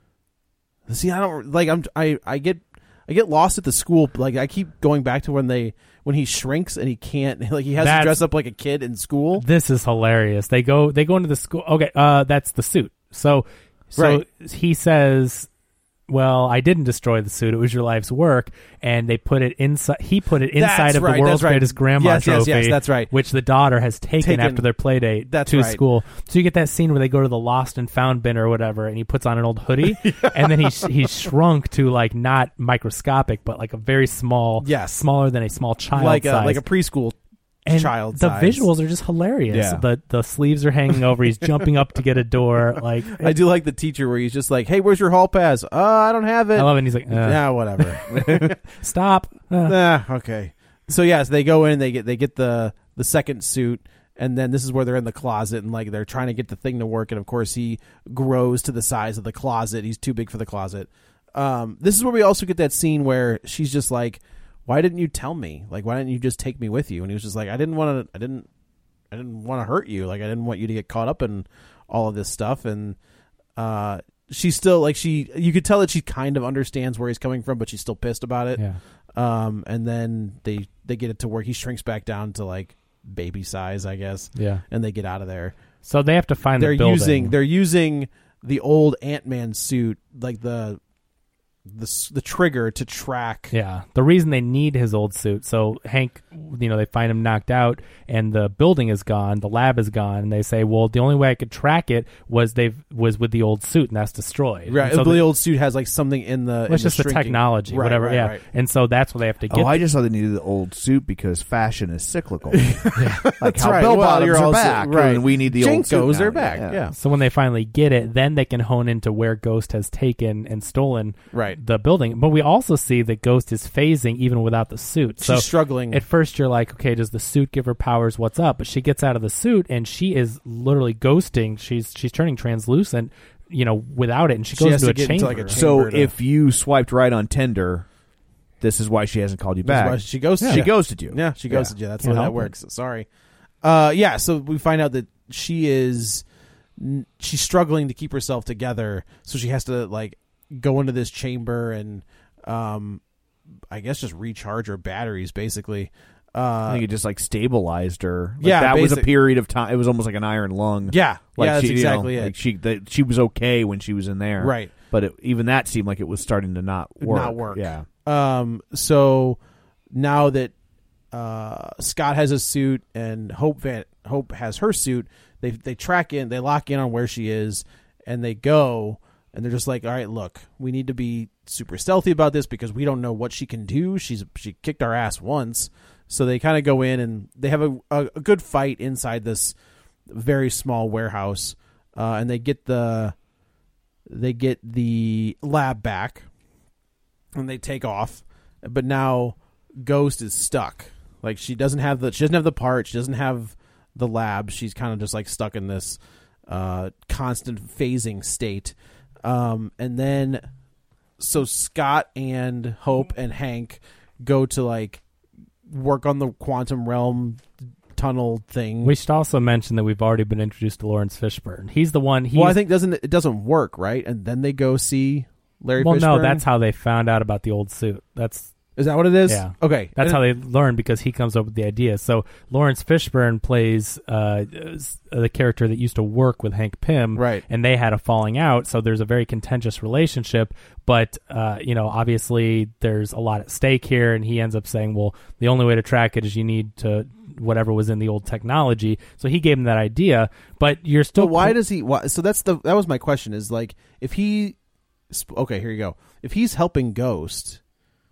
See, I don't like. I'm. I. I get. I get lost at the school. Like I keep going back to when they when he shrinks and he can't. Like he has That's- to dress up like a kid in school. This is hilarious. They go. They go into the school. Okay. Uh, that's the suit. So, so Right. he says, "Well, I didn't destroy the suit. It was your life's work." And they put it inside. He put it inside That's of right, the world's that's right. greatest grandma Yes, yes, trophy. yes, that's right. Which the daughter has taken, Taken- after their play date That's to right. school. So you get that scene where they go to the lost and found bin or whatever, and he puts on an old hoodie, and then he's he's shrunk to like not microscopic, but like a very small, Yes. smaller than a small child like a size. like a preschool And child. the size. visuals are just hilarious. Yeah. The the sleeves are hanging over. He's jumping up to get a door. Like I do like the teacher where he's just like, "Hey, where's your hall pass? Uh, I don't have it." I love it. And he's like, uh, Yeah, whatever. stop. Uh. Nah, okay. So yes, they go in. They get they get the the second suit, and then this is where they're in the closet and like they're trying to get the thing to work. And of course, he grows to the size of the closet. He's too big for the closet. Um, this is where we also get that scene where she's just like, "Why didn't you tell me? Like, why didn't you just take me with you?" And he was just like, "I didn't want to. I didn't. I didn't want to hurt you. Like, I didn't want you to get caught up in all of this stuff." And uh, she's still like she. You could tell that she kind of understands where he's coming from, but she's still pissed about it. Yeah. Um, and then they they get it to work. He shrinks back down to like baby size, I guess. Yeah. And they get out of there. So they have to find They're the building. using they're using the old Ant-Man suit, like the the s- the trigger to track. Yeah, the reason they need his old suit. So Hank, you know, they find him knocked out, and the building is gone, the lab is gone, and they say, well, the only way I could track it was they was with the old suit, and that's destroyed. Right. And so the, the, old suit has like something in the. well, it's in just the, shrinking- technology, Right, whatever. right, yeah, right. and so that's what they have to get. Oh, I just thought they needed the old suit because fashion is cyclical. Like That's how right. bell Well, bottoms you're are also- back, right. and we need the old suit. Jenkos, now. they're back. Yeah. So when they finally get it, then they can hone into where Ghost has taken and stolen Right. the building. But we also see that Ghost is phasing even without the suit. She's So struggling. At first, you're like, okay, does the suit give her powers? What's up? But she gets out of the suit and she is literally ghosting. She's she's turning translucent, you know, without it, and she She goes has into to a get into, chamber. like, a So chamber to- if you swiped right on Tinder, this is why she hasn't called you That's back. why she ghosted She you. ghosted you. Yeah, she Yeah. ghosted you. That's Can't how that help it. works. Sorry. Uh, yeah. So we find out that she is n- she's struggling to keep herself together, so she has to like go into this chamber and um, I guess just recharge her batteries, basically. Uh, I think it just like stabilized her. Like, Yeah, that was a basic- period of time. It was almost like an iron lung. yeah, like yeah, that's she, you know, exactly it. Like she, that she was okay when she was in there, Right. But it, even that seemed like it was starting to not work. Not work. Yeah. Um, so now that uh, Scott has a suit and Hope Van Hope has her suit, they they track in, they lock in on where she is, and they go, and they're just like, all right, look, we need to be super stealthy about this because we don't know what she can do. She's she kicked our ass once, so they kind of go in and they have a, a, a good fight inside this very small warehouse, uh, and they get the they get the lab back. And they take off, but now Ghost is stuck. Like she doesn't have the she doesn't have the part. She doesn't have the lab. She's kind of just like stuck in this uh, constant phasing state. Um, and then so Scott and Hope and Hank go to like work on the quantum realm tunnel thing. We should also mention that we've already been introduced to Lawrence Fishburne. He's the one. He's, well, I think doesn't it doesn't work right? And then they go see Larry. Well, no, Fishburne? that's how they found out about the old suit. That's Is that what it is? Yeah. Okay. That's And- how they learn because he comes up with the idea. So Lawrence Fishburne plays uh, the character that used to work with Hank Pym, Right. And they had a falling out. So there's a very contentious relationship. But uh, you know, obviously, there's a lot at stake here, and he ends up saying, "Well, the only way to track it is you need to whatever was in the old technology." So he gave him that idea. But you're still But why does he? Why, so that's the that was my question. Is like if he, sp- okay, here you go. If he's helping Ghost,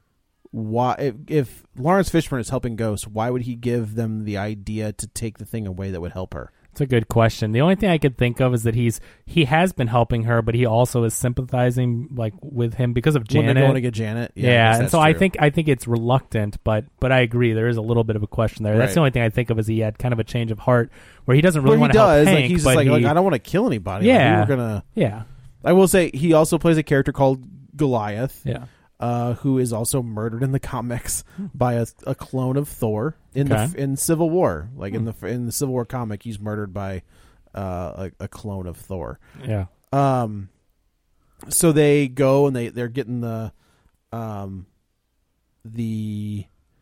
why? If, if Lawrence Fishburne is helping Ghost, why would he give them the idea to take the thing away that would help her? It's a good question. The only thing I could think of is that he's he has been helping her, but he also is sympathizing like with him because of Janet. When they're going to get Janet, Yeah, I guess and that's so I true. think I think it's reluctant, but but I agree there is a little bit of a question there. That's Right. the only thing I think of is he had kind of a change of heart where he doesn't really Where he want to help does, Hank, like he's but just like, he, like I don't want to kill anybody. Like, Yeah. we were gonna. yeah. I will say he also plays a character called Goliath. Yeah. Uh, who is also murdered in the comics by a, a clone of Thor in Okay. the in Civil War. Like in the in the Civil War comic, he's murdered by uh, a, a clone of Thor. Yeah. Um, so they go and they they're getting the um the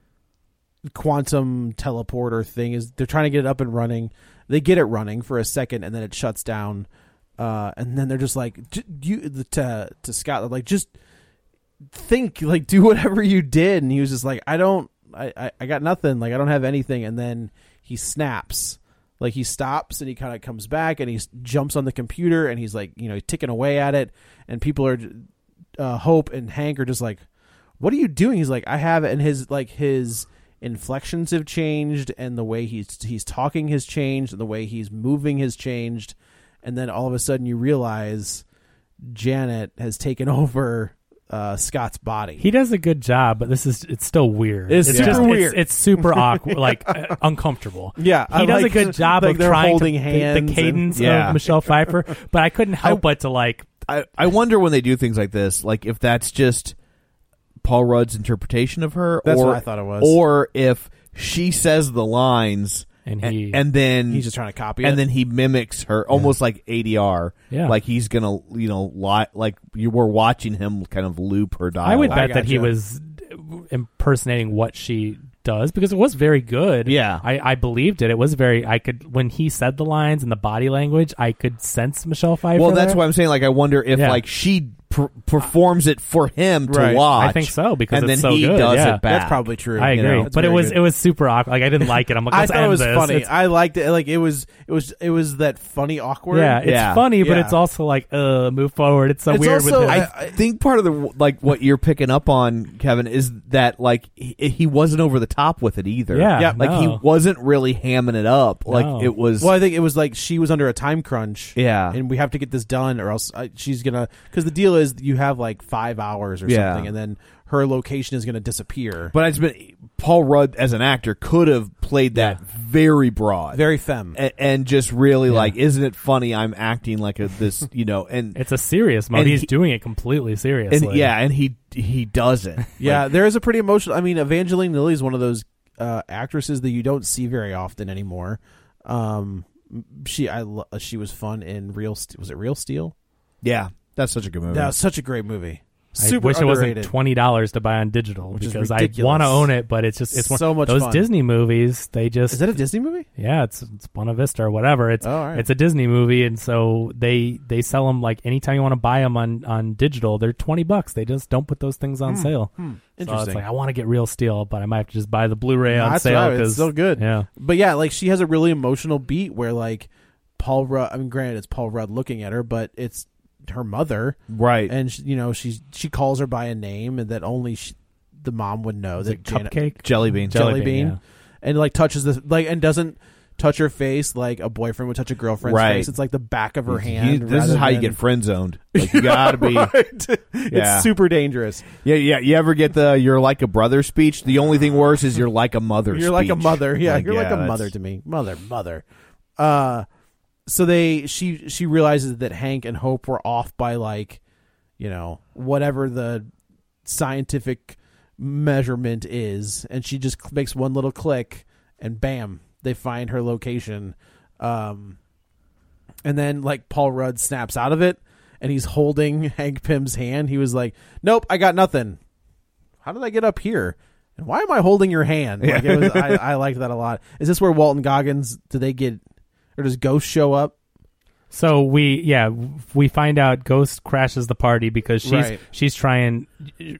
quantum teleporter thing is they're trying to get it up and running. They get it running for a second and then it shuts down. Uh, and then they're just like J- you to to Scott like just. think like do whatever you did, and he was just like I don't I, I I got nothing, like I don't have anything. And then he snaps, like he stops and he kind of comes back and he jumps on the computer and he's like, you know, ticking away at it, and people are uh, Hope and Hank are just like, what are you doing? He's like, I have it. And his like his inflections have changed, and the way he's he's talking has changed, and the way he's moving has changed. And then all of a sudden you realize Janet has taken over uh Scott's body. He does a good job, but this is it's still weird. It's It's, super just weird. It's, it's super awkward, like uh, uncomfortable. Yeah, he I does like a good the- job like of they're trying holding to, hands the, and- the cadence Yeah. of Michelle Pfeiffer, but I couldn't help but to like. I, I wonder when they do things like this, like if that's just Paul Rudd's interpretation of her, That's or what I thought it was. or if she says the lines And and, he- and then He's just trying to copy it. and then he mimics her, almost like A D R. Yeah. like he's gonna, you know, lie, like you were watching him kind of loop her dialogue. I would bet I that he gotcha. was impersonating what she does because it was very good. Yeah. I, I believed it. It was very. I could when he said the lines and the body language, I could sense Michelle Pfeiffer. Well, that's there. why I'm saying, like, I wonder if Yeah. like she per- performs it for him to Right. watch. I think so, because and it's then so he good, does yeah. it back. That's probably true. I you agree, know? That's but it very was good. it was super awkward. Like I didn't like it. I'm like, I let's thought it end was this. funny. It's- I liked it. Like it was, it was, it was that funny awkward. yeah, it's Yeah. funny, but Yeah. it's also like, uh, move forward. It's so It's weird also- with him. I- I think part of the like what you're picking up on, Kevin, is that like he, he wasn't over the top with it either. Yeah, Yeah. like he no. wasn't really hamming it up. Like No. it was. Well, I think it was like she was under a time crunch. Yeah. and we have to get this done, or else I, she's gonna. Because the deal is, you have like five hours or Yeah. something, and then her location is gonna disappear. But it's been Paul Rudd as an actor could have played that very broad, Very femme. and, and just really like, isn't it funny? I'm acting like a this, you know, and It's a serious mode. And He's he- doing it completely seriously. and yeah, and he he does it. Yeah, Like, there is a pretty emotional. I mean, Evangeline Lilly is one of those uh, actresses that you don't see very often anymore. Um, she I lo- she was fun in Real. St- was it Real Steel? yeah, that's such a good movie. That was such a great movie. I Super wish underrated. it wasn't twenty dollars to buy on digital Which is because I ridiculous. want to own it, but it's just it's one, So much those fun. Disney movies. They just Is that a Disney movie? yeah, it's it's Buena Vista or whatever. It's Oh, all right. it's a Disney movie, and so they they sell them like anytime you want to buy them on on digital, they're twenty bucks. They just don't put those things on sale. So it's Interesting. like I want to get Real Steel, but I might have to just buy the Blu-ray on That's sale right. because It's so good. Yeah, But yeah, like she has a really emotional beat where like Paul Rudd. I mean, granted, it's Paul Rudd looking at her, but it's her mother, right. and she, you know, she she calls her by a name, and that only she, the mom would know. Is that it Janet, Cupcake, Jelly bean. Jelly, Jelly bean, Bean, and like touches the like and doesn't touch her face like a boyfriend would touch a girlfriend's Right. face. It's like the back of her He- hand. this is rather how you than- get friend zoned. Like you gotta be. Right. Yeah. It's super dangerous. Yeah, yeah. You ever get the "you're like a brother" speech? The only thing worse is "you're like a mother." You're like a speech. mother. Yeah, Like, you're like yeah, a that's- mother to me. Mother, mother. Uh so they she she realizes that Hank and Hope were off by like, you know, whatever the scientific measurement is, and she just makes one little click and bam, they find her location. Um and then like Paul Rudd snaps out of it and he's holding Hank Pym's hand. He was like, "Nope, I got nothing. How did I get up here? And why am I holding your hand?" Like it was, I, I liked that a lot. Is this where Walton Goggins, do they get, or does Ghost show up? So we yeah we find out Ghost crashes the party because she's Right. she's trying.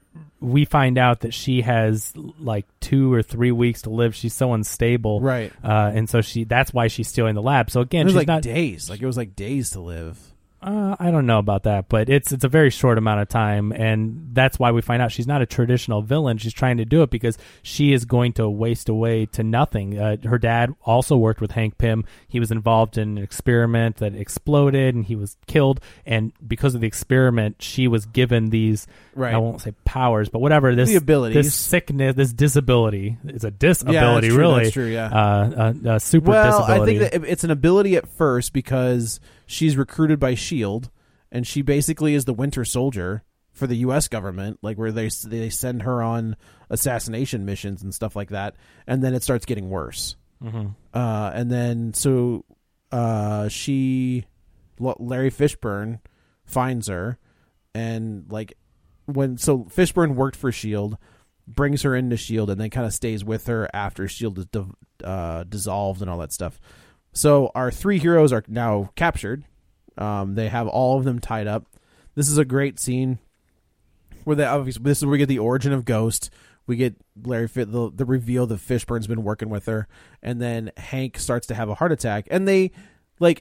We find out that she has like two or three weeks to live. She's so unstable, Right. Uh, and so she that's why she's stealing the lab. So It again, was she's like not. days. Like it was like days to live. Uh, I don't know about that, but it's it's a very short amount of time, and that's why we find out she's not a traditional villain. She's trying to do it because she is going to waste away to nothing. Uh, her dad also worked with Hank Pym. He was involved in an experiment that exploded, and he was killed. And because of the experiment, she was given these Right. I won't say powers, but whatever this The abilities. this sickness, this disability. It's a disability, Yeah, that's true, really. that's true, yeah. Uh, a, a super Well, disability. I think that it's an ability at first because she's recruited by S H I E L D, and she basically is the Winter Soldier for the U S government, like where they they send her on assassination missions and stuff like that, and then it starts getting worse. Mm-hmm. Uh, and then so uh, she, Larry Fishburne, finds her, and like when so Fishburne worked for S H I E L D, brings her into S H I E L D, and then kind of stays with her after S H I E L D is di- uh, dissolved and all that stuff. So our three heroes are now captured. Um, they have all of them tied up. This is a great scene where they obviously this is where we get the origin of Ghost. We get Larry Fit the, the reveal that Fishburne's been working with her, and then Hank starts to have a heart attack, and they like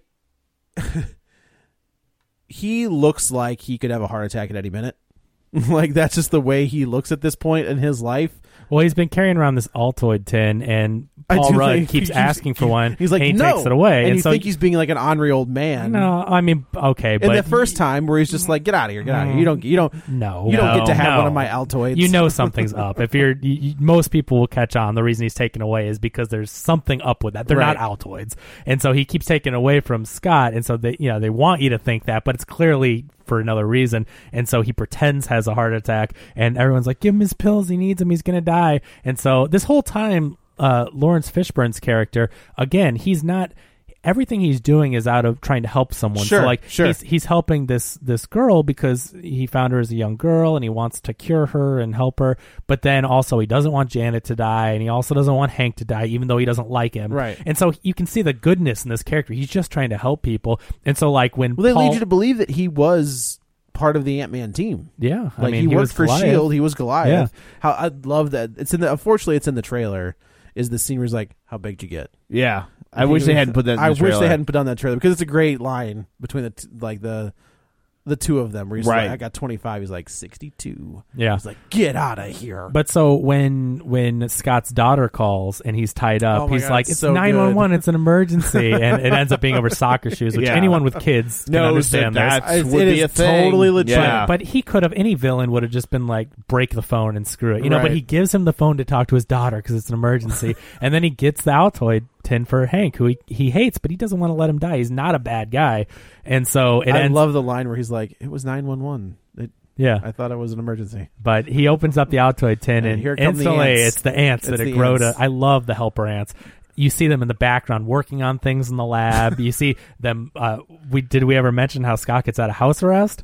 he looks like he could have a heart attack at any minute. Like that's just the way he looks at this point in his life. Well, he's been carrying around this Altoid tin, and Paul Rudd keeps, keeps asking for one. He's like, and he no, takes it away, and, and you so think he's being like an ornery old man. No, I mean, okay, and but the first time where he's just like, get out of here, get out of here. You don't, you don't, no, you don't no, get to have no. one of my Altoids. You know something's up. If you're, you, you, most people will catch on. The reason he's taken away is because there's something up with that. They're Right. not Altoids, and so he keeps taking away from Scott, and so they, you know, they want you to think that, but it's clearly for another reason, and so he pretends has a heart attack, and everyone's like, give him his pills, he needs them, he's gonna die. And so this whole time uh Lawrence Fishburne's character, again, he's not, everything he's doing is out of trying to help someone. Sure, so like sure. he's, he's helping this this girl because he found her as a young girl and he wants to cure her and help her, but then also he doesn't want Janet to die, and he also doesn't want Hank to die, even though he doesn't like him. Right. And so you can see the goodness in this character. He's just trying to help people. And so like when Well, they Paul, lead you to believe that he was part of the Ant-Man team. yeah, I Like mean, he worked was for Goliath. S H I E L D. He was Goliath. Yeah. How I love that. It's in the. Unfortunately, it's in the trailer. Is the scene where he's like, "How big'd you get?" Yeah, I, think wish it they was- hadn't put that. In I the wish trailer. they hadn't put on that trailer because it's a great line between the t- like the the two of them. Where he's Right. like, "I got twenty-five." He's like sixty-two. Yeah. He's like, "Get out of here." But so when when Scott's daughter calls and he's tied up, Oh my he's God, like, it's "It's so nine one one. It's an emergency," and it ends up being over soccer shoes, which Yeah. anyone with kids can Knows understand. that this. that It- would it be is a thing. totally legit. Yeah. But he could have, any villain would have just been like, break the phone and screw it, you know. But Right. he gives him the phone to talk to his daughter because it's an emergency, and then he gets the Altoid tin for Hank, who he, he hates, but he doesn't want to let him die. He's not a bad guy, and so it I ends. love the line where he's like, "It was nine one one. yeah, I thought it was an emergency." but he opens up the Altoid tin, And and, here come the instantly ants. it's the ants It's that the grow to. ants. I love the helper ants. You see them in the background working on things in the lab. You see them. Uh, we did we ever mention how Scott gets out of house arrest?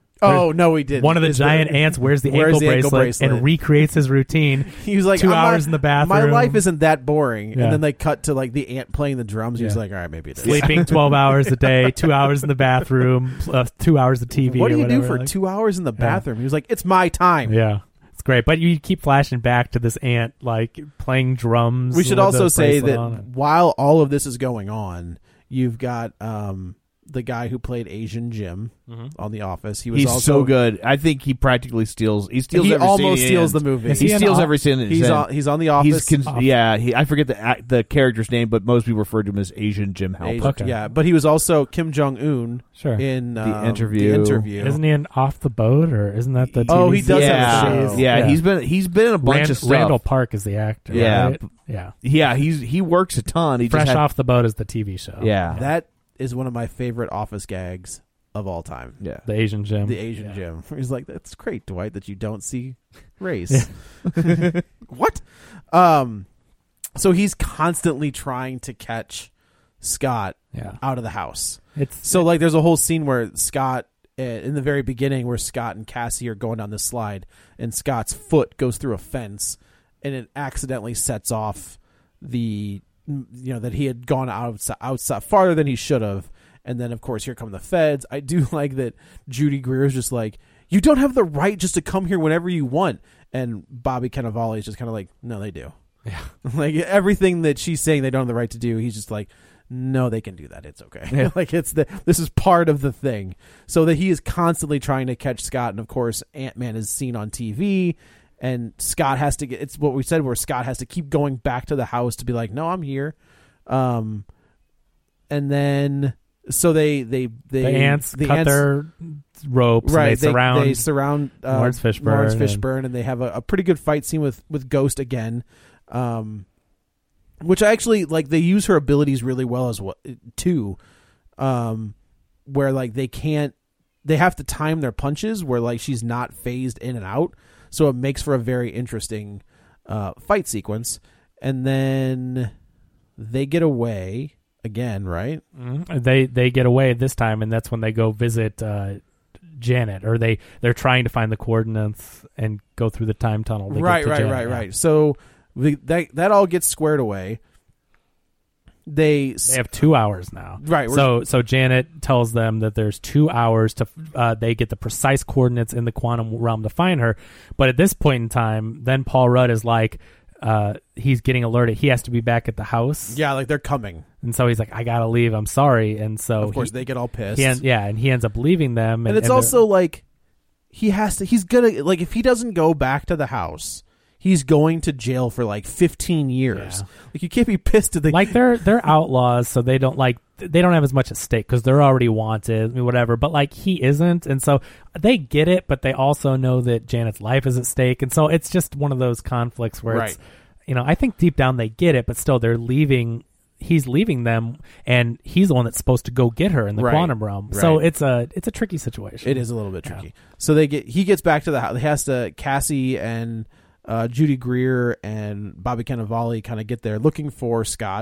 Oh no, we did. One of the Is giant the- ants wears the, wears ankle, the ankle bracelet bracelet. and recreates his routine. He was like, two "I'm hours not- in the bathroom. My life isn't that boring." Yeah. And then they cut to like the ant playing the drums. He was Yeah. like, "All right, maybe it is." Sleeping twelve hours a day, two hours in the bathroom, plus two hours of T V. What do or you do whatever, for like- two hours in the bathroom? He was like, "It's my time." Yeah, it's great. But you keep flashing back to this ant like playing drums. We should with also the say bracelet that on it. while all of this is going on, you've got um, the guy who played Asian Jim on The Office. He was He's also so good. I think he practically steals. He steals. He every almost scene steals he the movie. Is He, he an steals off- every scene. that He's in. on. He's on The Office. He's cons- yeah. He, I forget the act, the character's name, but most people refer to him as Asian Jim Halpert. Asian- Okay. Yeah, but he was also Kim Jong Un Sure. in The um, Interview. The Interview. Isn't he in Off the Boat, or isn't that the T V Oh, he does series? have a yeah, show. yeah, Yeah. He's been he's been in a bunch Rand- of stuff. Randall Park is the actor. Yeah. right? yeah. Yeah, he's he works a ton. He Fresh just had, Off the Boat is the T V show. Yeah. That is one of my favorite Office gags of all time. Yeah. The Asian Jim. The Asian Yeah. Jim. He's like, "That's great, Dwight, that you don't see race." What? Um, so he's constantly trying to catch Scott Yeah. out of the house. It's So like, there's a whole scene where Scott, uh, in the very beginning, where Scott and Cassie are going down this slide, and Scott's foot goes through a fence, and it accidentally sets off the, you know, that he had gone outside, outside farther than he should have. And then, of course, here come the feds. I do like that Judy Greer is just like, "You don't have the right just to come here whenever you want." And Bobby Cannavale is just kind of like, "No, they do." Yeah. Like, everything that she's saying they don't have the right to do, he's just like, "No, they can do that. It's okay." Yeah. Like, it's the this is part of the thing. So that he is constantly trying to catch Scott. And, of course, Ant-Man is seen on T V. And Scott has to get, it's what we said, where Scott has to keep going back to the house to be like, "No, I'm here." Um, and then... So they they they the ants the cut ants, their ropes. right. And they, surround. they surround uh, Lawrence Fishburne Lawrence and- Fishburne, and they have a, a pretty good fight scene with with Ghost again, um, which I actually like. They use her abilities really well as well too, um, where like they can't they have to time their punches where like she's not phased in and out, so it makes for a very interesting uh, fight sequence. And then they get away again, right? Mm-hmm. They they get away this time, and that's when they go visit uh, Janet, or they they're trying to find the coordinates and go through the time tunnel. They Right, get to right, Janet, right, yeah. right. So the, that that all gets squared away. They They have two hours now. Right, we're- So so Janet tells them that there's two hours to uh, they get the precise coordinates in the quantum realm to find her. But at this point in time, then Paul Rudd is like, uh, he's getting alerted. He has to be back at the house. yeah, like they're coming. And so he's like, I gotta leave. I'm sorry. And so Of course, he, they get all pissed. he en- yeah, and he ends up leaving them. And, and it's and also like he has to. He's gonna like if he doesn't go back to the house, he's going to jail for like fifteen years. Yeah. Like you can't be pissed at the like they're they're outlaws, so they don't like they don't have as much at stake because they're already wanted, I mean, whatever. But like he isn't, and so they get it, but they also know that Janet's life is at stake, and so it's just one of those conflicts where Right. it's, you know, I think deep down they get it, but still they're leaving. He's leaving them, and he's the one that's supposed to go get her in the Right. quantum realm. So Right. it's a it's a tricky situation. It is a little bit tricky. So they get he gets back to the house. He has to Cassie and uh, Judy Greer and Bobby Cannavale kind of get there looking for Scott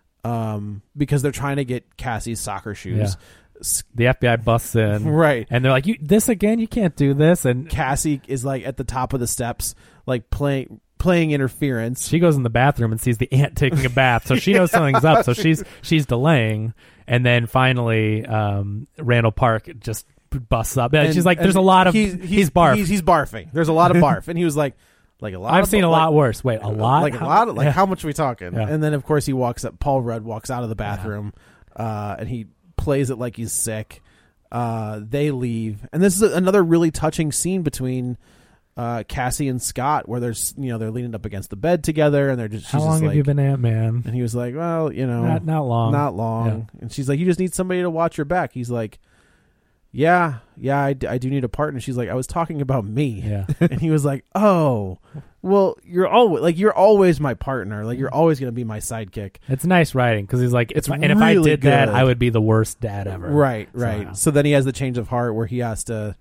um, because they're trying to get Cassie's soccer shoes. S- The F B I busts in, Right. and they're like, "You this again? You can't do this!" And Cassie is like at the top of the steps, like playing playing interference. she goes in the bathroom and sees the ant taking a bath, so she knows something's up. So she's she's delaying, and then finally, um, Randall Park just busts up. And she's like, "There's a lot of he's, he's, barf. He's, he's barfing. There's a lot of barf." And he was like, "Like a lot." I've of, seen a like, lot worse. Wait, a lot? Like How- a lot. Of, like yeah. how much are we talking? Yeah. And then of course he walks up. Paul Rudd walks out of the bathroom, uh, and he plays it like he's sick. Uh, they leave, and this is another really touching scene between uh, Cassie and Scott, where there's you know they're leaning up against the bed together, and they're just. She's How long just have like, you been Ant-Man? And he was like, "Well, you know, Not- not long. not long." Yeah. And she's like, "You just need somebody to watch your back." He's like, "Yeah, yeah, I, d- I do need a partner." She's like, "I was talking about me." Yeah. And he was like, "Oh, well, you're always like you're always my partner. Like you're always gonna be my sidekick." It's nice writing because he's like, It's if, and if I really did that, good. I would be the worst dad ever. Right, So, right. yeah. So then he has the change of heart where he has to.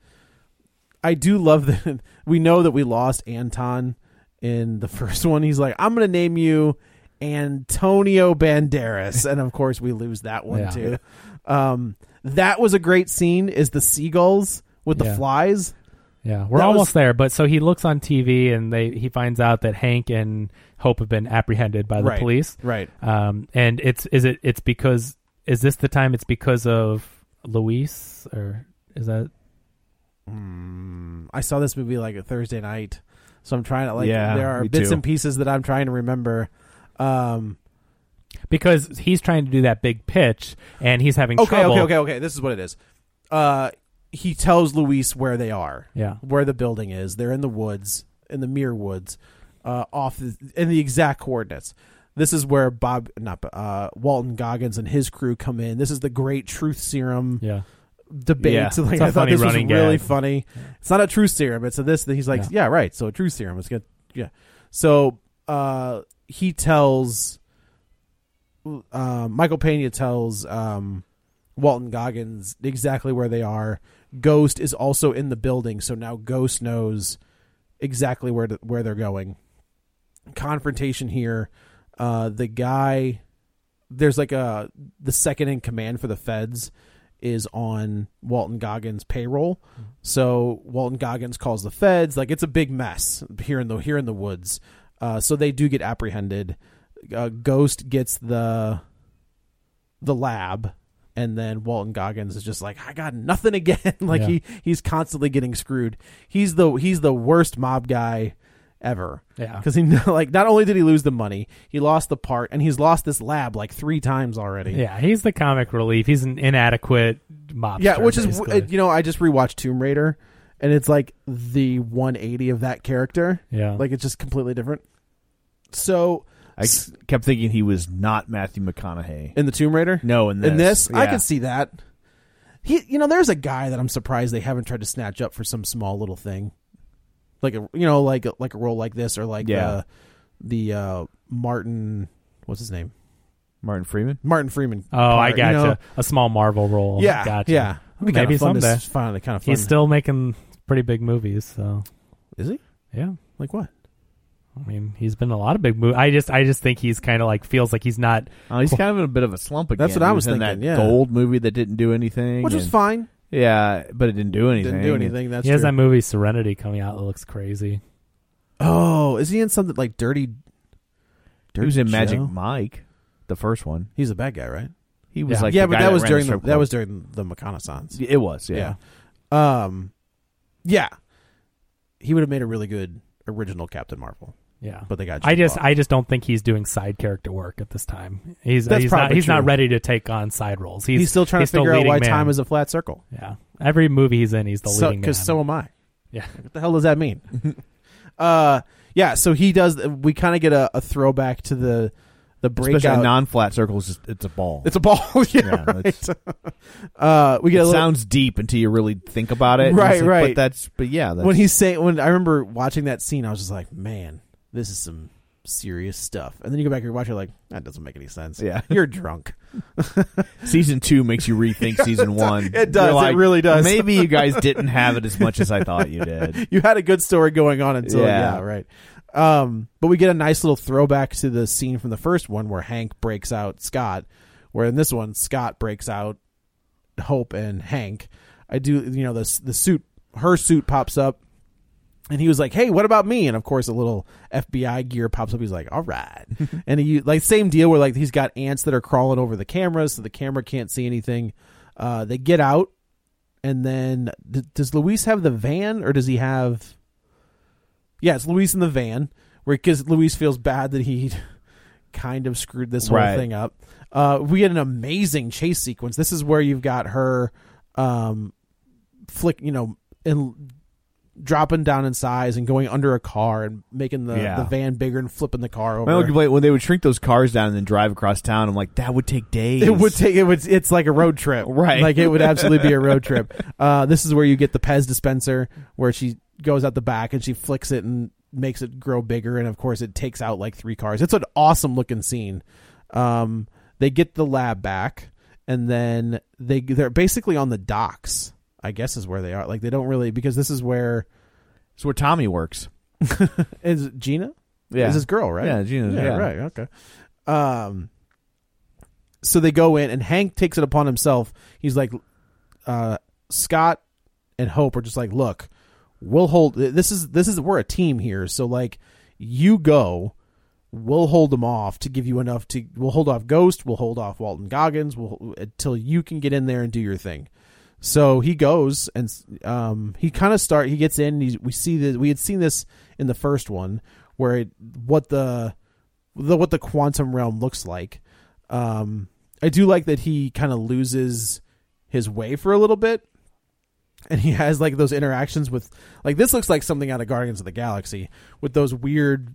I do love that we know that we lost Anton in the first one. He's like, "I'm gonna name you Antonio Banderas," and of course we lose that one Yeah. too. Um, that was a great scene. Is the seagulls with the Yeah. flies? Yeah, we're That was- almost there. But so he looks on T V and they he finds out that Hank and Hope have been apprehended by the Right, police. right. Um, and it's is it it's because is this the time it's because of Luis, or is that I saw this movie like a Thursday night, so I'm trying to like. Yeah, there are me bits too. and pieces that I'm trying to remember. Um, because he's trying to do that big pitch and he's having okay, trouble? okay, okay, okay. This is what it is. Uh, he tells Luis where they are. Yeah. where the building is. They're in the woods, in the Muir Woods, uh, off the, in the exact coordinates. This is where Bob, not uh, Walton Goggins and his crew come in. This is the great truth serum. Yeah. Debate. Yeah. Like, It's a I thought funny this was running really gag. funny. It's not a truth serum. It's a this. He's like, Yeah. yeah, right. So a truth serum. It's good. Yeah. So uh, he tells uh, Michael Pena tells um, Walton Goggins exactly where they are. Ghost is also in the building, so now Ghost knows exactly where to, where they're going. Confrontation here. Uh, the guy, there's like a the second in command for the feds is on Walton Goggins' payroll. So Walton Goggins calls the feds. Like it's a big mess here in the here in the woods. Uh, so they do get apprehended. Uh, Ghost gets the the lab, and then Walton Goggins is just like, I got nothing again. Like Yeah. he he's constantly getting screwed. He's the he's the worst mob guy ever. Yeah. Because he like not only did he lose the money, he lost the part, and he's lost this lab like three times already. Yeah, he's the comic relief. He's an inadequate mobster. Yeah, which is basically. you know I just rewatched Tomb Raider, and it's like the one eighty of that character. Yeah. like it's just completely different. So I kept thinking he was not Matthew McConaughey. in the Tomb Raider, No, in this. in this, I Yeah. can see that. He, you know, there's a guy that I'm surprised they haven't tried to snatch up for some small little thing, like a you know like a, like a role like this or like Yeah. the the uh, Martin, what's his name? Martin Freeman. Martin Freeman. Oh, I part, gotcha. you know? A small Marvel role. Yeah, Gotcha. yeah. Maybe Maybe fun to someday. s- find it kind of fun. He's still making pretty big movies, so Is he? yeah. Like what? I mean, he's been in a lot of big movies. I just, I just think he's kind of like feels like he's not. Oh, he's kind of in a bit of a slump again. That's what I He was in thinking, That yeah. Gold movie that didn't do anything, Which was and- fine. Yeah, but it didn't do anything. Didn't do anything. That's he has true. that movie Serenity coming out that looks crazy. Oh, is he in something like Dirty? Dirty He was in Joe? Magic Mike, the first one. He's a bad guy, right? He was Yeah. like yeah, the but guy that was ran during the strip that club. was during the reconnaissance. It was, yeah. Yeah. Um, yeah. He would have made a really good original Captain Marvel, Yeah, but they got. I Jim just, Bob. I just don't think he's doing side character work at this time. He's, That's he's not, probably he's not true. ready to take on side roles. He's, he's still trying he's to figure still out why leading man. time is a flat circle. Yeah, every movie he's in, he's the So, leading man. because so am I. yeah, What the hell does that mean? uh, yeah. So he does. We kind of get a, a throwback to the the Especially breakout. a non-flat circle is just it's a ball. it's a ball. yeah, Yeah, right. it's- uh, we get it a little, sounds deep until you really think about it. Right, It's like, right. But that's but yeah, that's, when he's saying when I remember watching that scene, I was just like, man, this is some serious stuff. And then you go back and watch it, like that doesn't make any sense. Yeah. You're drunk. season two makes you rethink season one. It does. You're like, It really does. Maybe you guys didn't have it as much as I thought you did. You had a good story going on until yeah, Yeah. right. Um, but we get a nice little throwback to the scene from the first one where Hank breaks out Scott, where in this one Scott breaks out Hope and Hank. I do, you know, the the suit, her suit pops up, and he was like, "Hey, what about me?" And of course, a little F B I gear pops up. He's like, "All right," and he like same deal where like he's got ants that are crawling over the cameras, so the camera can't see anything. Uh, they get out, and then th- does Luis have the van, or does he have? Yeah, it's Luis in the van, where because Luis feels bad that he kind of screwed this whole Right. thing up. Uh, we get an amazing chase sequence. This is where you've got her, um, flick, you know, and dropping down in size and going under a car and making the, Yeah. the van bigger and flipping the car over. My only complaint, when they would shrink those cars down and then drive across town, I'm like, that would take days. It would take it would it's like a road trip. Right. Like it would absolutely be a road trip. Uh this is where you get the Pez dispenser where she goes out the back and she flicks it and makes it grow bigger, and of course it takes out like three cars. It's an awesome looking scene. Um they get the lab back, and then they they're basically on the docks, I guess is where they are. Like they don't really, because this is where It's where Tommy works. is it Gina? Yeah. Is this girl, right? Yeah, Gina's- yeah. right, okay. Um so they go in, and Hank takes it upon himself. He's like, uh, Scott and Hope are just like, look, we'll hold this is this is we're a team here, so like you go, we'll hold them off to give you enough to we'll hold off Ghost, we'll hold off Walton Goggins, we'll until you can get in there and do your thing. So he goes, and um, he kind of start. He gets in. And he's, we see that we had seen this in the first one, where it, what the, the what the quantum realm looks like. Um, I do like that he kind of loses his way for a little bit, and he has like those interactions with like this looks like something out of Guardians of the Galaxy with those weird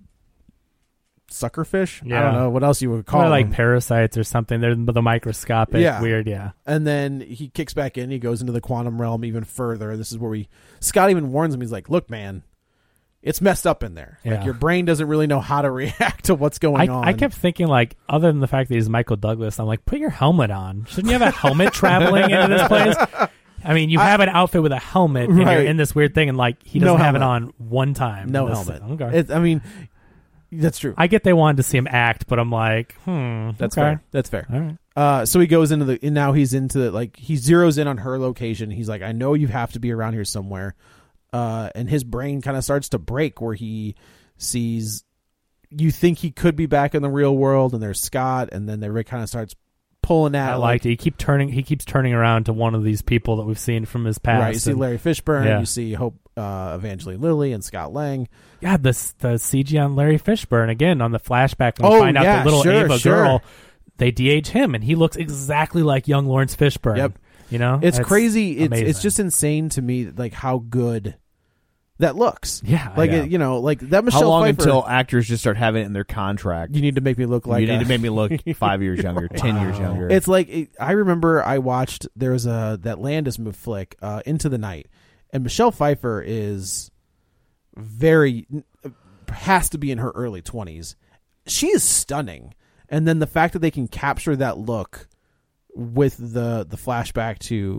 suckerfish. I Yeah. don't know what else you would call Probably like them. parasites or something. They're the microscopic, Yeah. weird. Yeah, And then he kicks back in. He goes into the quantum realm even further. This is where we Scott even warns him. He's like, "Look, man, it's messed up in there. Like Yeah. your brain doesn't really know how to react to what's going I, on." I kept thinking, like, other than the fact that he's Michael Douglas, I'm like, put your helmet on. Shouldn't you have a helmet traveling into this place? I mean, you have an outfit with a helmet, and Right. you're in this weird thing, and like he No doesn't have it helmet. on one time. no This- helmet. Okay. It, I mean, that's true. I get they wanted to see him act, but I'm like, hmm, That's okay. fair. That's fair. All right. Uh, so he goes into the, and now he's into the, like, he zeroes in on her location. He's like, I know you have to be around here somewhere. Uh, and his brain kind of starts to break where he sees, you think he could be back in the real world, and there's Scott, and then they kind of starts pulling at. I like, liked it. He keep turning. He keeps turning around to one of these people that we've seen from his past. Right, you see and- Larry Fishburne, Yeah. you see Hope, uh, Evangeline Lilly, and Scott Lang. Yeah, the the C G on Larry Fishburne again on the flashback when Oh, we find out yeah, the little sure, Ava sure. girl. They de age him, and he looks exactly like young Lawrence Fishburne. Yep. You know, It's That's crazy. It's amazing. it's just insane to me, like how good that looks. Yeah, like yeah. It, you know, like that Michelle How long Pfeiffer, until actors just start having it in their contract? you need to make me look like you need a- to make me look five years younger, ten years younger. It's like it, I remember I watched there was a that Landis movie flick, uh, Into the Night, and Michelle Pfeiffer is very has to be in her early twenties. She is stunning, and then the fact that they can capture that look with the the flashback to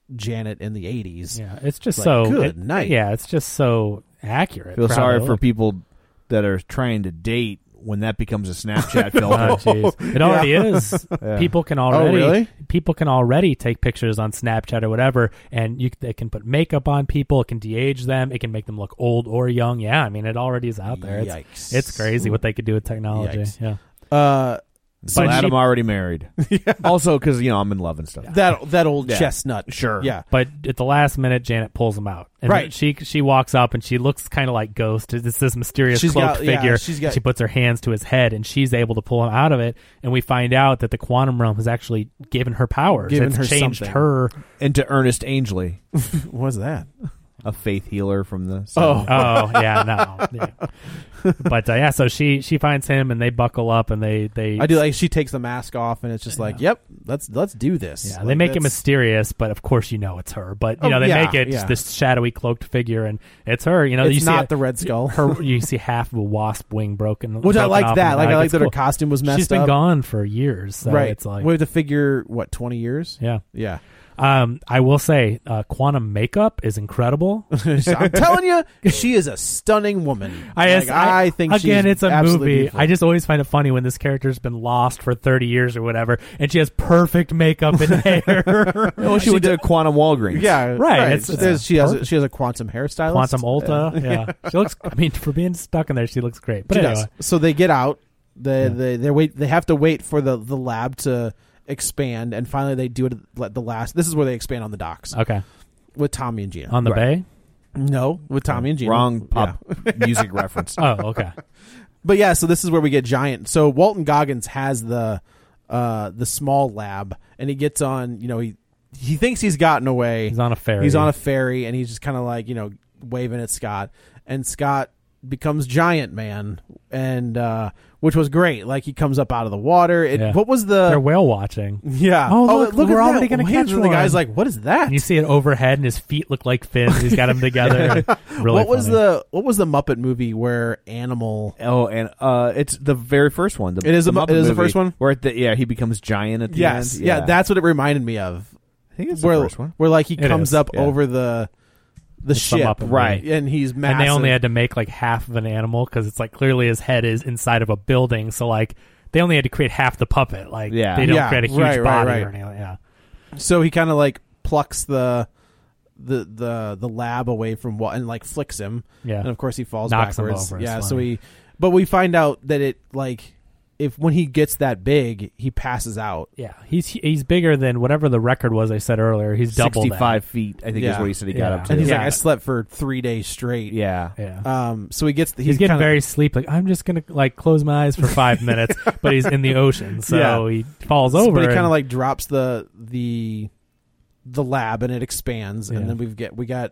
Janet in the eighties. Yeah, it's just Like, so good it- night. Yeah, it's just so accurate. I feel for how sorry they for look. people that are trying to date when that becomes a Snapchat filter. Oh, jeez. It already is. Yeah. People can already really? people can already take pictures on Snapchat or whatever, and you they can put makeup on people. It can de-age them. It can make them look old or young. Yeah, I mean, it already is out there. It's, Yikes. it's crazy what they could do with technology. Yikes. Yeah. Uh, So But glad she- I'm already married. Also, because you know I'm in love and stuff. that that old Yeah. chestnut. Sure. Yeah. But at the last minute, Janet pulls him out. And Right. She she walks up and she looks kind of like Ghost. It's this mysterious She's cloaked got- yeah, figure. she's got- she puts her hands to his head and she's able to pull him out of it. And we find out that the quantum realm has actually given her powers. Given it's her changed something. her. Into Ernest Angley, What was that? a faith healer from the. Oh. Oh yeah, no. Yeah. But uh, yeah, so she she finds him and they buckle up and they they I do like she takes the mask off and it's just like, yep, let's let's do this. Yeah, Like, they make it that's- mysterious, but of course you know it's her. But you Oh, know they yeah, make it yeah. just this shadowy cloaked figure, and it's her. You know, It's you see not it- the Red Skull. Her, you see half of a wasp wing broken, Which I broken like off that. in the Like I back. like It's that her cool. costume was messed She's been up. gone for years, so right. It's like we have to figure what twenty years. yeah. Yeah. Um, I will say, uh, quantum makeup is incredible. I'm telling you, she is a stunning woman. I, Like, I, think again, she's it's a absolutely movie. beautiful. I just always find it funny when this character's been lost for thirty years or whatever, and she has perfect makeup and hair. Oh, she went to Quantum Walgreens. yeah, Right, it's- There's- it's she has a, perfect. she has a quantum hairstylist. Quantum Ulta, yeah. She looks. I mean, for being stuck in there, she looks great. But She anyway, does. So they get out. They Yeah. they they wait. They have to wait for the the lab to expand, and finally they do it at the last. This is where they expand on the docks okay, with Tommy and Gina. on the Right. bay. No, with Tommy and Gina. Wrong Yeah. pop music reference. Oh, okay. But yeah, so this is where we get Giant. So Walton Goggins has the uh, the small lab, and he gets on. You know, he he thinks he's gotten away. He's on a ferry. He's on a ferry, and he's just kind of like you know waving at Scott, and Scott becomes Giant Man, and uh, which was great. Like he comes up out of the water. It, Yeah. What was the? They're whale watching. yeah. Oh, look, look we're at already that. gonna Wait, catch and The guy's one. like, "What is that?" And you see it overhead, and his feet look like fins. He's got them together. Really what was funny. the What was the Muppet movie where Animal? Oh, and uh, it's the very first one. The, It is the the Mu- Muppet it is the movie, first one? where at the, yeah he becomes giant at the Yes, end. yeah. that's what it reminded me of. I think it's where, the first one. where like he It comes is, up yeah. over the the It's the ship, Muppet movie. Right. and he's massive. And they only had to make like half of an animal because it's like clearly his head is inside of a building. So like they only had to create half the puppet. Like Yeah. they don't Yeah, create a huge right, right, body right. or anything. Yeah. So he kind of like plucks the the the the lab away from what and like flicks him. Yeah. And of course he falls Knocks him backwards. over, it's Yeah. So funny. he, but we find out that it like if when he gets that big, he passes out. Yeah. He's he's bigger than whatever the record was I said earlier. He's double that. sixty-five feet. I think is Yeah. what he said he Yeah. got up to. And he's Yeah. like, I slept for three days straight. yeah. Yeah. Um. So he gets the, he's, getting kinda, very sleepy. Like I'm just gonna like close my eyes for five minutes, but he's in the ocean, so Yeah. he falls over. But he kind and- of like drops the the the lab and it expands, Yeah. and then we've get we got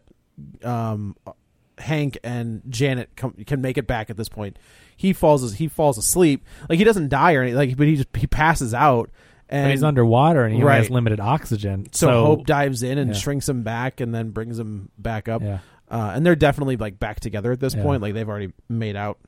um Hank and Janet come, can make it back at this point. He falls he falls asleep. Like he doesn't die or anything. Like but he just he passes out. And but he's underwater and he only Right. has limited oxygen. So, So, Hope dives in and yeah. shrinks him back and then brings him back up. Yeah. Uh, and they're definitely like back together at this Yeah. point. Like they've already made out.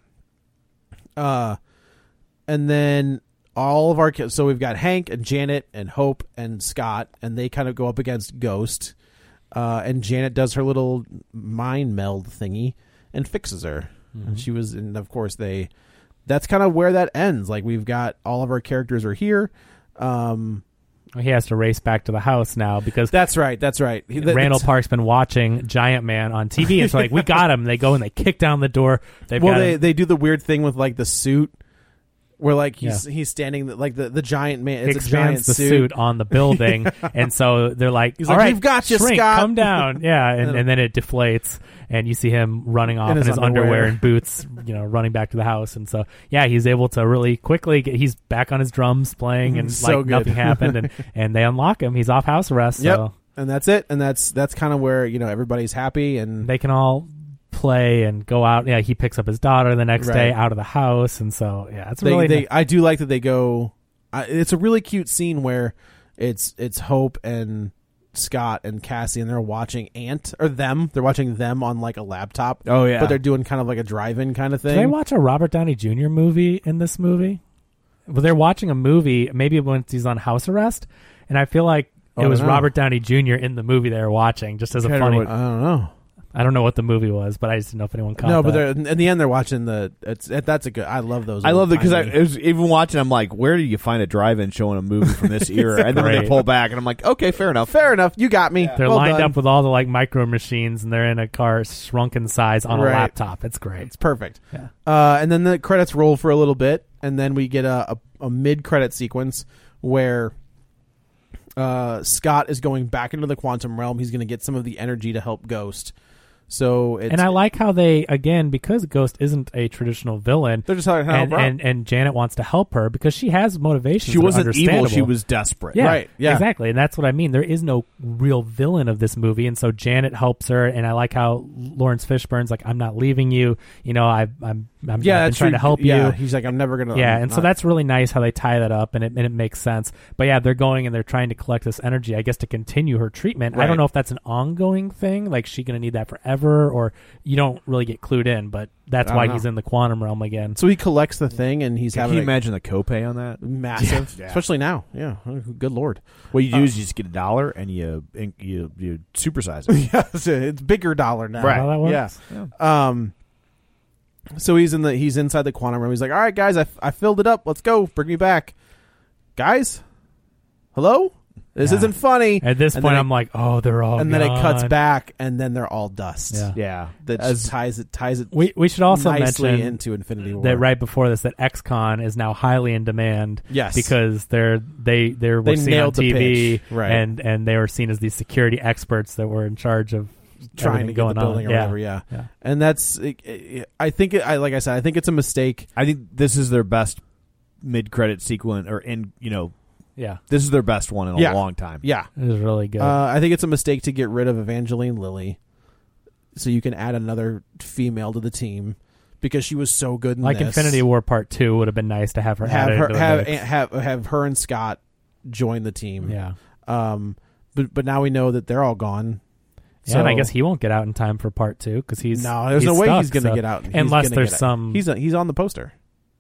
Uh, and then all of our kids. So we've got Hank and Janet and Hope and Scott, and they kind of go up against Ghost. Uh, and Janet does her little mind meld thingy and fixes her. Mm-hmm. And she was, and of course they. That's kind of where that ends. Like we've got all of our characters are here. Um, He has to race back to the house now because that's right. That's right. He- that- Randall it's- Park's been watching Giant Man on T V. It's like, we got him. They go and they kick down the door. They've Well, got they him. they do the weird thing with like the suit, where like he's Yeah. he's standing like the, the giant man. It's a expands giant the suit on the building, and so they're like, He's "All like, right, "We've got you, shrink, Scott." come down." Yeah, and, And- and then it deflates, and you see him running off in his his, underwear. underwear. and boots, you know, running back to the house. And so, yeah, he's able to really quickly get. He's back on his drums playing, and So like good. nothing happened, and and they unlock him. He's off house arrest, Yep. so And that's it. And that's that's kind of where you know everybody's happy and they can all play and go out. Yeah, he picks up his daughter the next Right. day out of the house, and so yeah, it's they, really they I do like that they go. I, it's a really cute scene where it's it's Hope and Scott and Cassie, and they're watching Ant or them. They're watching them on like a laptop. Oh, yeah. but they're doing kind of like a drive-in kind of Did thing. they watch a Robert Downey Junior movie in this movie? Well, they're watching a movie, maybe when he's on house arrest, and I feel like Oh, it was I don't know. Robert Downey Junior in the movie they were watching, just as a Kinda funny. what- I don't know. I don't know what the movie was, but I just didn't know if anyone caught No, but that. they're, in the end, they're watching the. It's that's a good. I love those. I love it because I old-timey- it was, even watching, I'm like, where do you find a drive-in showing a movie from this era? And then when they Great. pull back, and I'm like, okay, fair enough. Fair enough. You got me. They're Well lined done. up with all the like micro machines, and they're in a car shrunken size on Right. a laptop. It's great. It's perfect. Yeah. Uh, and then the credits roll for a little bit, and then we get a, a, a mid-credit sequence where uh, Scott is going back into the quantum realm. He's going to get some of the energy to help Ghost. So it's, And I like how they, again, because Ghost isn't a traditional villain, they're just trying to help and, her out. and, and Janet wants to help her because she has motivations. She that are wasn't evil; understandable. she was desperate. Yeah, Right, yeah. exactly. And that's what I mean. There is no real villain of this movie. And so Janet helps her. And I like how Lawrence Fishburne's like, I'm not leaving you. You know, I, I'm, I'm yeah, I've been that's trying true. to help yeah, you. He's like, I'm never gonna. Yeah, I'm and so not- that's really nice how they tie that up, and it, and it makes sense. But yeah, they're going and they're trying to collect this energy, I guess, to continue her treatment. I Right. don't know if that's an ongoing thing, like she going to need that forever, or you don't really get clued in. But that's I why don't he's know. in the quantum realm again. So he collects the thing, and he's Can having you a imagine the copay on that? massive, Yeah. especially now. Yeah, good lord. What you do is you just get a dollar and you and you you supersize it. Yeah, it's, a- it's bigger dollar now. Right. How that works? Yeah. Um. So he's in the he's inside the quantum realm. He's like, all right, guys, I, I filled it up. Let's go. Bring me back, guys. Hello. This Yeah. isn't funny. At this And point, then it- I'm like, oh, they're all and then it cuts gone. back, and then they're all dust. Yeah. Yeah, That As- just ties it ties it. We we should also nicely mention into Infinity War. that right before this, that X-Con is now highly in demand. Yes. because they're they they were They seen on nailed the T V, pitch. Right. and and they were seen as these security experts that were in charge of trying everything to get going the building on. or yeah. whatever. Yeah. Yeah. And that's. It, it, I think. It, I like I said. I think it's a mistake. I think this is their best mid-credit sequence, or in you know, Yeah, this is their best one in a Yeah. long time. Yeah. it was really good. Uh, I think it's a mistake to get rid of Evangeline Lilly, so you can add another female to the team because she was so good in like this. Infinity War Part Two would have been nice to have her Have added her into the have, mix. have have her and Scott join the team. yeah. Um. But but now we know that they're all gone. Yeah, So, and I guess he won't get out in time for Part Two because he's no. There's he's no way stuck, he's going to so- get out He's unless gonna there's get out. some. He's he's on the poster.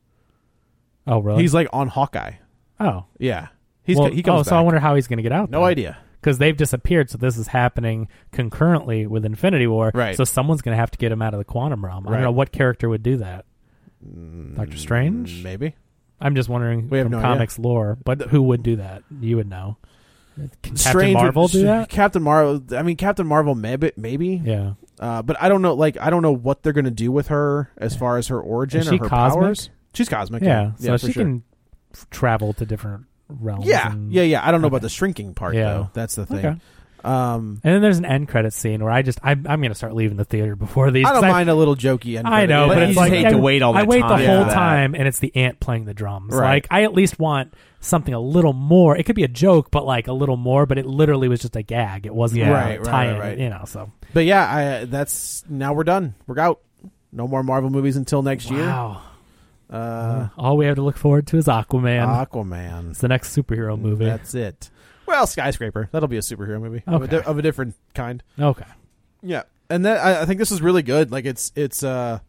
oh really? He's like on Hawkeye. oh Yeah. He's well, he comes oh, back. so I wonder how he's going to get out. No idea. Because they've disappeared, so this is happening concurrently with Infinity War. Right. So someone's going to have to get him out of the quantum realm. I Right. don't know what character would do that. Doctor Strange? Maybe. I'm just wondering We have from no idea. comics lore, but who would do that? You would know. Can Captain Strange Marvel would- do that? Captain Marvel. I mean, Captain Marvel. Maybe. Maybe. Yeah. Uh, but I don't know. Like, I don't know what they're going to do with her as far as her origin Is or she her cosmic? powers. She's cosmic. Yeah. Yeah, So for she sure. can f- travel to different realms. Yeah, and- yeah, yeah. I don't know Okay. about the shrinking part Yeah. though. That's the thing. Okay. Um, And then there's an end credit scene where I just I'm, I'm going to start leaving the theater before these. I don't 'cause mind a little jokey. End I credit. know, But but, you it's just like hate I, to wait all I that wait time the for whole that. time, and it's the ant playing the drums. Right. Like I at least want something a little more. It could be a joke, but like a little more. But it literally was just a gag. It wasn't Yeah. a Right, right, tie-in, right, right. You know, so But yeah, I, that's now we're done. We're out. No more Marvel movies until next year. wow. Uh, All we have to look forward to is Aquaman. Aquaman. It's the next superhero movie. That's it. Well, Skyscraper. That'll be a superhero movie of, a Okay. di- of a different kind. Okay. Yeah, and that I, I think this is really good. Like it's it's uh,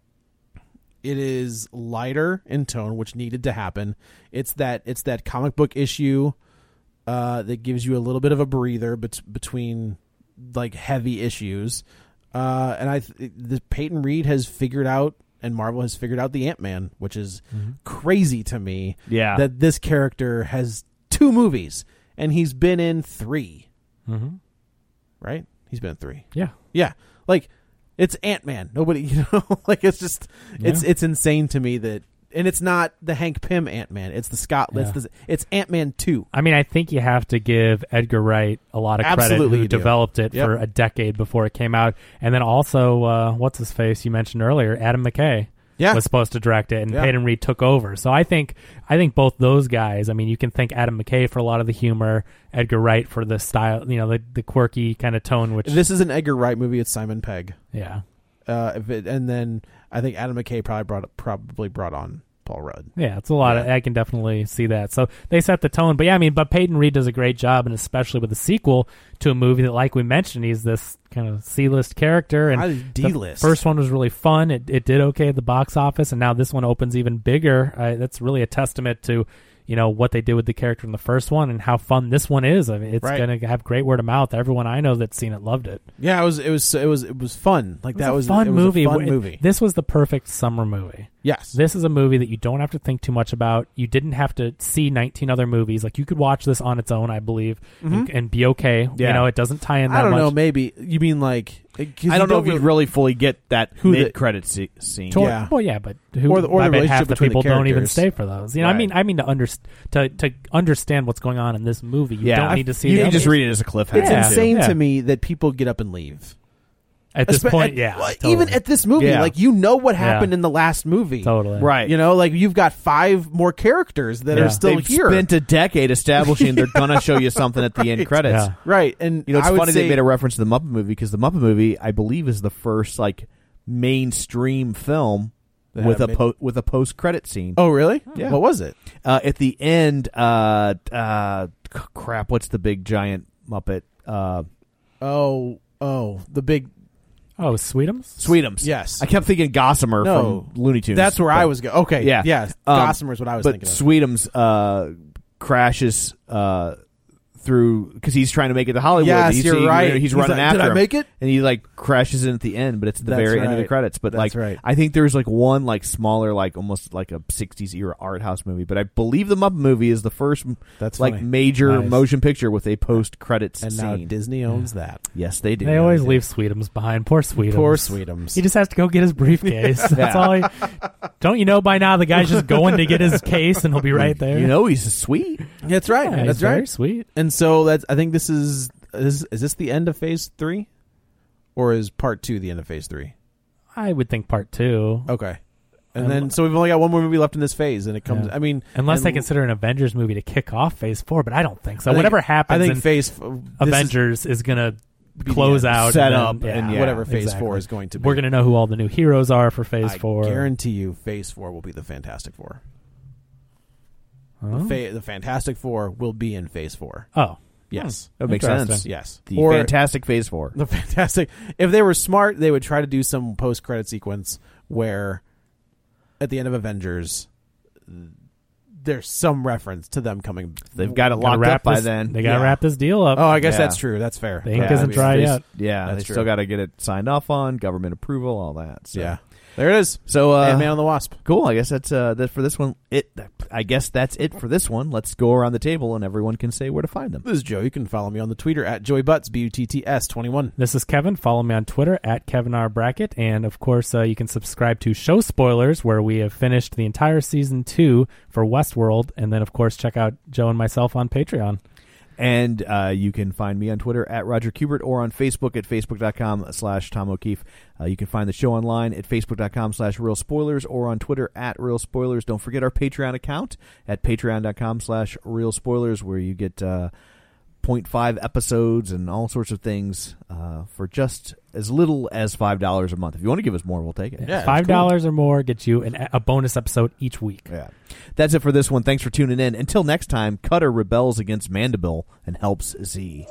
it is lighter in tone, which needed to happen. It's that it's that comic book issue uh, that gives you a little bit of a breather bet- between like heavy issues. Uh, and I, th- the Peyton Reed has figured out, and Marvel has figured out the Ant-Man, which is crazy to me. Yeah. that this character has two movies, and he's been in three. Mm-hmm. Right? He's been in three. Yeah. Yeah, like it's Ant-Man. Nobody, you know, like it's just it's Yeah. it's insane to me that, and it's not the Hank Pym Ant-Man. It's the Scott. Yeah. It's the, it's Ant-Man two. I mean, I think you have to give Edgar Wright a lot of Absolutely credit, you who do. developed it Yep. for a decade before it came out, and then also, uh, what's his face you mentioned earlier, Adam McKay. Yeah. Was supposed to direct it, and Yeah. Peyton Reed took over. So I think, I think both those guys. I mean, you can thank Adam McKay for a lot of the humor, Edgar Wright for the style, you know, the, the quirky kind of tone. Which This is an Edgar Wright movie. It's Simon Pegg. yeah, Uh, if it, and then I think Adam McKay probably brought probably brought on Paul Rudd. yeah, it's a lot. Of, I can definitely see that. So they set the tone. But yeah, I mean, but Peyton Reed does a great job, and especially with the sequel to a movie that, like we mentioned, he's this kind of C-list character, and I- the D-list. first one was really fun. It it did okay at the box office, and now this one opens even bigger. Uh, that's really a testament to, you know, what they did with the character in the first one and how fun this one is. I mean, it's Right. going to have great word of mouth. Everyone I know that's seen it loved it. Yeah, it was it was it was it was fun. Like It was that a was fun it was movie. A fun It- movie. This was the perfect summer movie. Yes. This is a movie that you don't have to think too much about. You didn't have to see nineteen other movies. Like, you could watch this on its own, I believe, and, and be okay. Yeah. You know, it doesn't tie in that I don't much. know. Maybe you mean like 'cause I don't you know if you really fully get that Who the- mid credit se- scene. To- Yeah. Well, yeah, but who, Or the- or I the bet half relationship the between the people don't even characters. stay for those. You know, I Right. mean, I mean to under, to to understand what's going on in this movie. You Yeah, don't need to see. You the can just others. read it as a cliffhanger. It's Yeah. insane Yeah. to me that people get up and leave. At this Espe- point, at- yeah, well, totally. even at this movie, Yeah. like you know what happened Yeah. in the last movie, totally Right. You know, like you've got five more characters that Yeah. are still They've here, spent a decade establishing they're gonna show you something at the end credits. Yeah. right? And You know, it's I would funny say, they made a reference to the Muppet movie because the Muppet movie, I believe, is the first like mainstream film That with had a mid- po- with a post credit scene. Oh, really? Yeah. What was it? Uh, at the end, uh, uh, c- crap, what's the big giant Muppet? Uh, Oh, oh, the big. Oh, Sweetums? Sweetums. Yes. I kept thinking Gossamer No. from Looney Tunes. That's where but- I was going. Okay, Yeah. yeah. Um, Gossamer is what I was but thinking of. Sweetums uh, crashes uh, through because he's trying to make it to Hollywood. Yes, he's, you're he- right. He's, He's running like, after "Did I him. make it?" And he like crashes in at the end, but it's at the That's very end of the right. credits. But That's like, right. I think there's like one like smaller, like almost like a sixties era art house movie. But I believe the Muppet movie is the first That's like funny. major Nice. motion picture with a post credits And scene. now Disney owns that. Yes, they do. They always leave Sweetums behind. Poor Sweetums. Poor Sweetums. He just has to go get his briefcase. That's Yeah. all. He, don't you know by now the guy's just going to get his case and he'll be right there. You know, he's sweet. That's right. Yeah, he's That's very right. sweet. And so that's. I think this is. Is, is this the end of phase three, or is part two the end of phase three? I would think part two. Okay. And Um, then, so we've only got one more movie left in this phase, and it comes. Yeah. I mean, Unless and they consider an Avengers movie to kick off Phase Four, but I don't think so. I think- Whatever happens, I think in phase f- this Avengers is, going to the close end. out, Set and then- up, and yeah, whatever phase exactly. four is going to be. We're going to know who all the new heroes are for Phase I Four. guarantee you, phase four will be the Fantastic Four. Huh? The, fa- the Fantastic Four will be in phase four. Oh, Yes, That makes Interesting. sense. yes. The Or Fantastic Phase Four. the Fantastic. If they were smart, they would try to do some post credit sequence where, at the end of Avengers, there's some reference to them coming. They've got it Gotta locked wrap up by this- then. They got to Yeah. wrap this deal up. Oh, I guess Yeah. that's true. That's fair. The ink Yeah, isn't I mean, dry They- yet. Yeah, That's they true. still got to get it signed off on, government approval, all that. So. Yeah, there it is. So, uh, Ant-Man and the Wasp. cool. I guess that's uh, that for this one. It. I guess that's it for this one. Let's go around the table and everyone can say where to find them. This is Joe. You can follow me on the Twitter at Joey Butts, B U T T S twenty-one. This is Kevin. Follow me on Twitter at Kevin R. Brackett. And, of course, uh, you can subscribe to Show Spoilers, where we have finished the entire Season two for Westworld. And then, of course, check out Joe and myself on Patreon. And uh, you can find me on Twitter at Roger Kubert or on Facebook at facebook.com slash Tom O'Keefe. Uh, you can find the show online at facebook.com slash Real Spoilers or on Twitter at Real Spoilers. Don't forget our Patreon account at patreon.com slash Real Spoilers, where you get uh, zero point five episodes and all sorts of things uh, for just as little as five dollars a month. If you want to give us more, we'll take it. Yeah, Five dollars or more gets you an, a bonus episode each week. Yeah. That's it for this one. Thanks for tuning in. Until next time, Cutter rebels against Mandible and helps Z.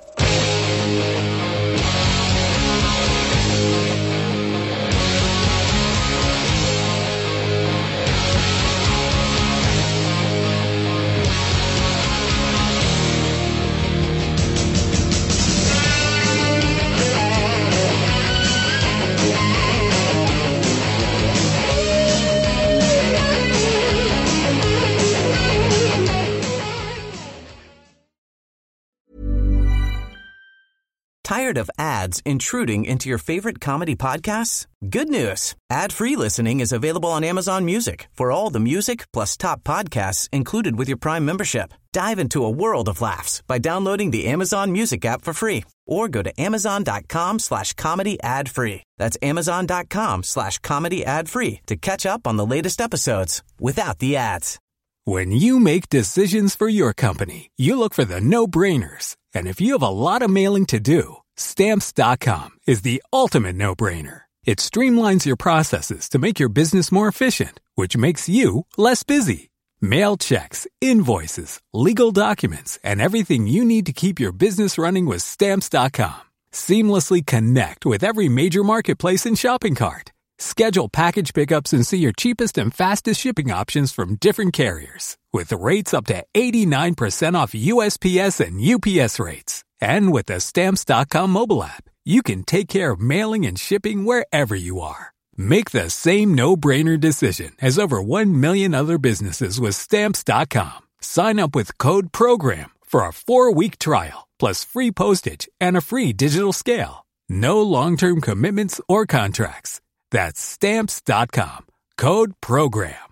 Tired of ads intruding into your favorite comedy podcasts? Good news. Ad-free listening is available on Amazon Music for all the music plus top podcasts included with your Prime membership. Dive into a world of laughs by downloading the Amazon Music app for free or go to amazon.com slash comedy ad free. That's amazon.com slash comedy ad free to catch up on the latest episodes without the ads. When you make decisions for your company, you look for the no-brainers. And if you have a lot of mailing to do, Stamps dot com is the ultimate no-brainer. It streamlines your processes to make your business more efficient, which makes you less busy. Mail checks, invoices, legal documents, and everything you need to keep your business running with Stamps dot com. Seamlessly connect with every major marketplace and shopping cart. Schedule package pickups and see your cheapest and fastest shipping options from different carriers. with rates up to eighty-nine percent off U S P S and U P S rates. And with the Stamps dot com mobile app, you can take care of mailing and shipping wherever you are. Make the same no-brainer decision as over one million other businesses with Stamps dot com. Sign up with code PROGRAM for a four-week trial, plus free postage and a free digital scale. No long-term commitments or contracts. That's Stamps dot com. Code PROGRAM.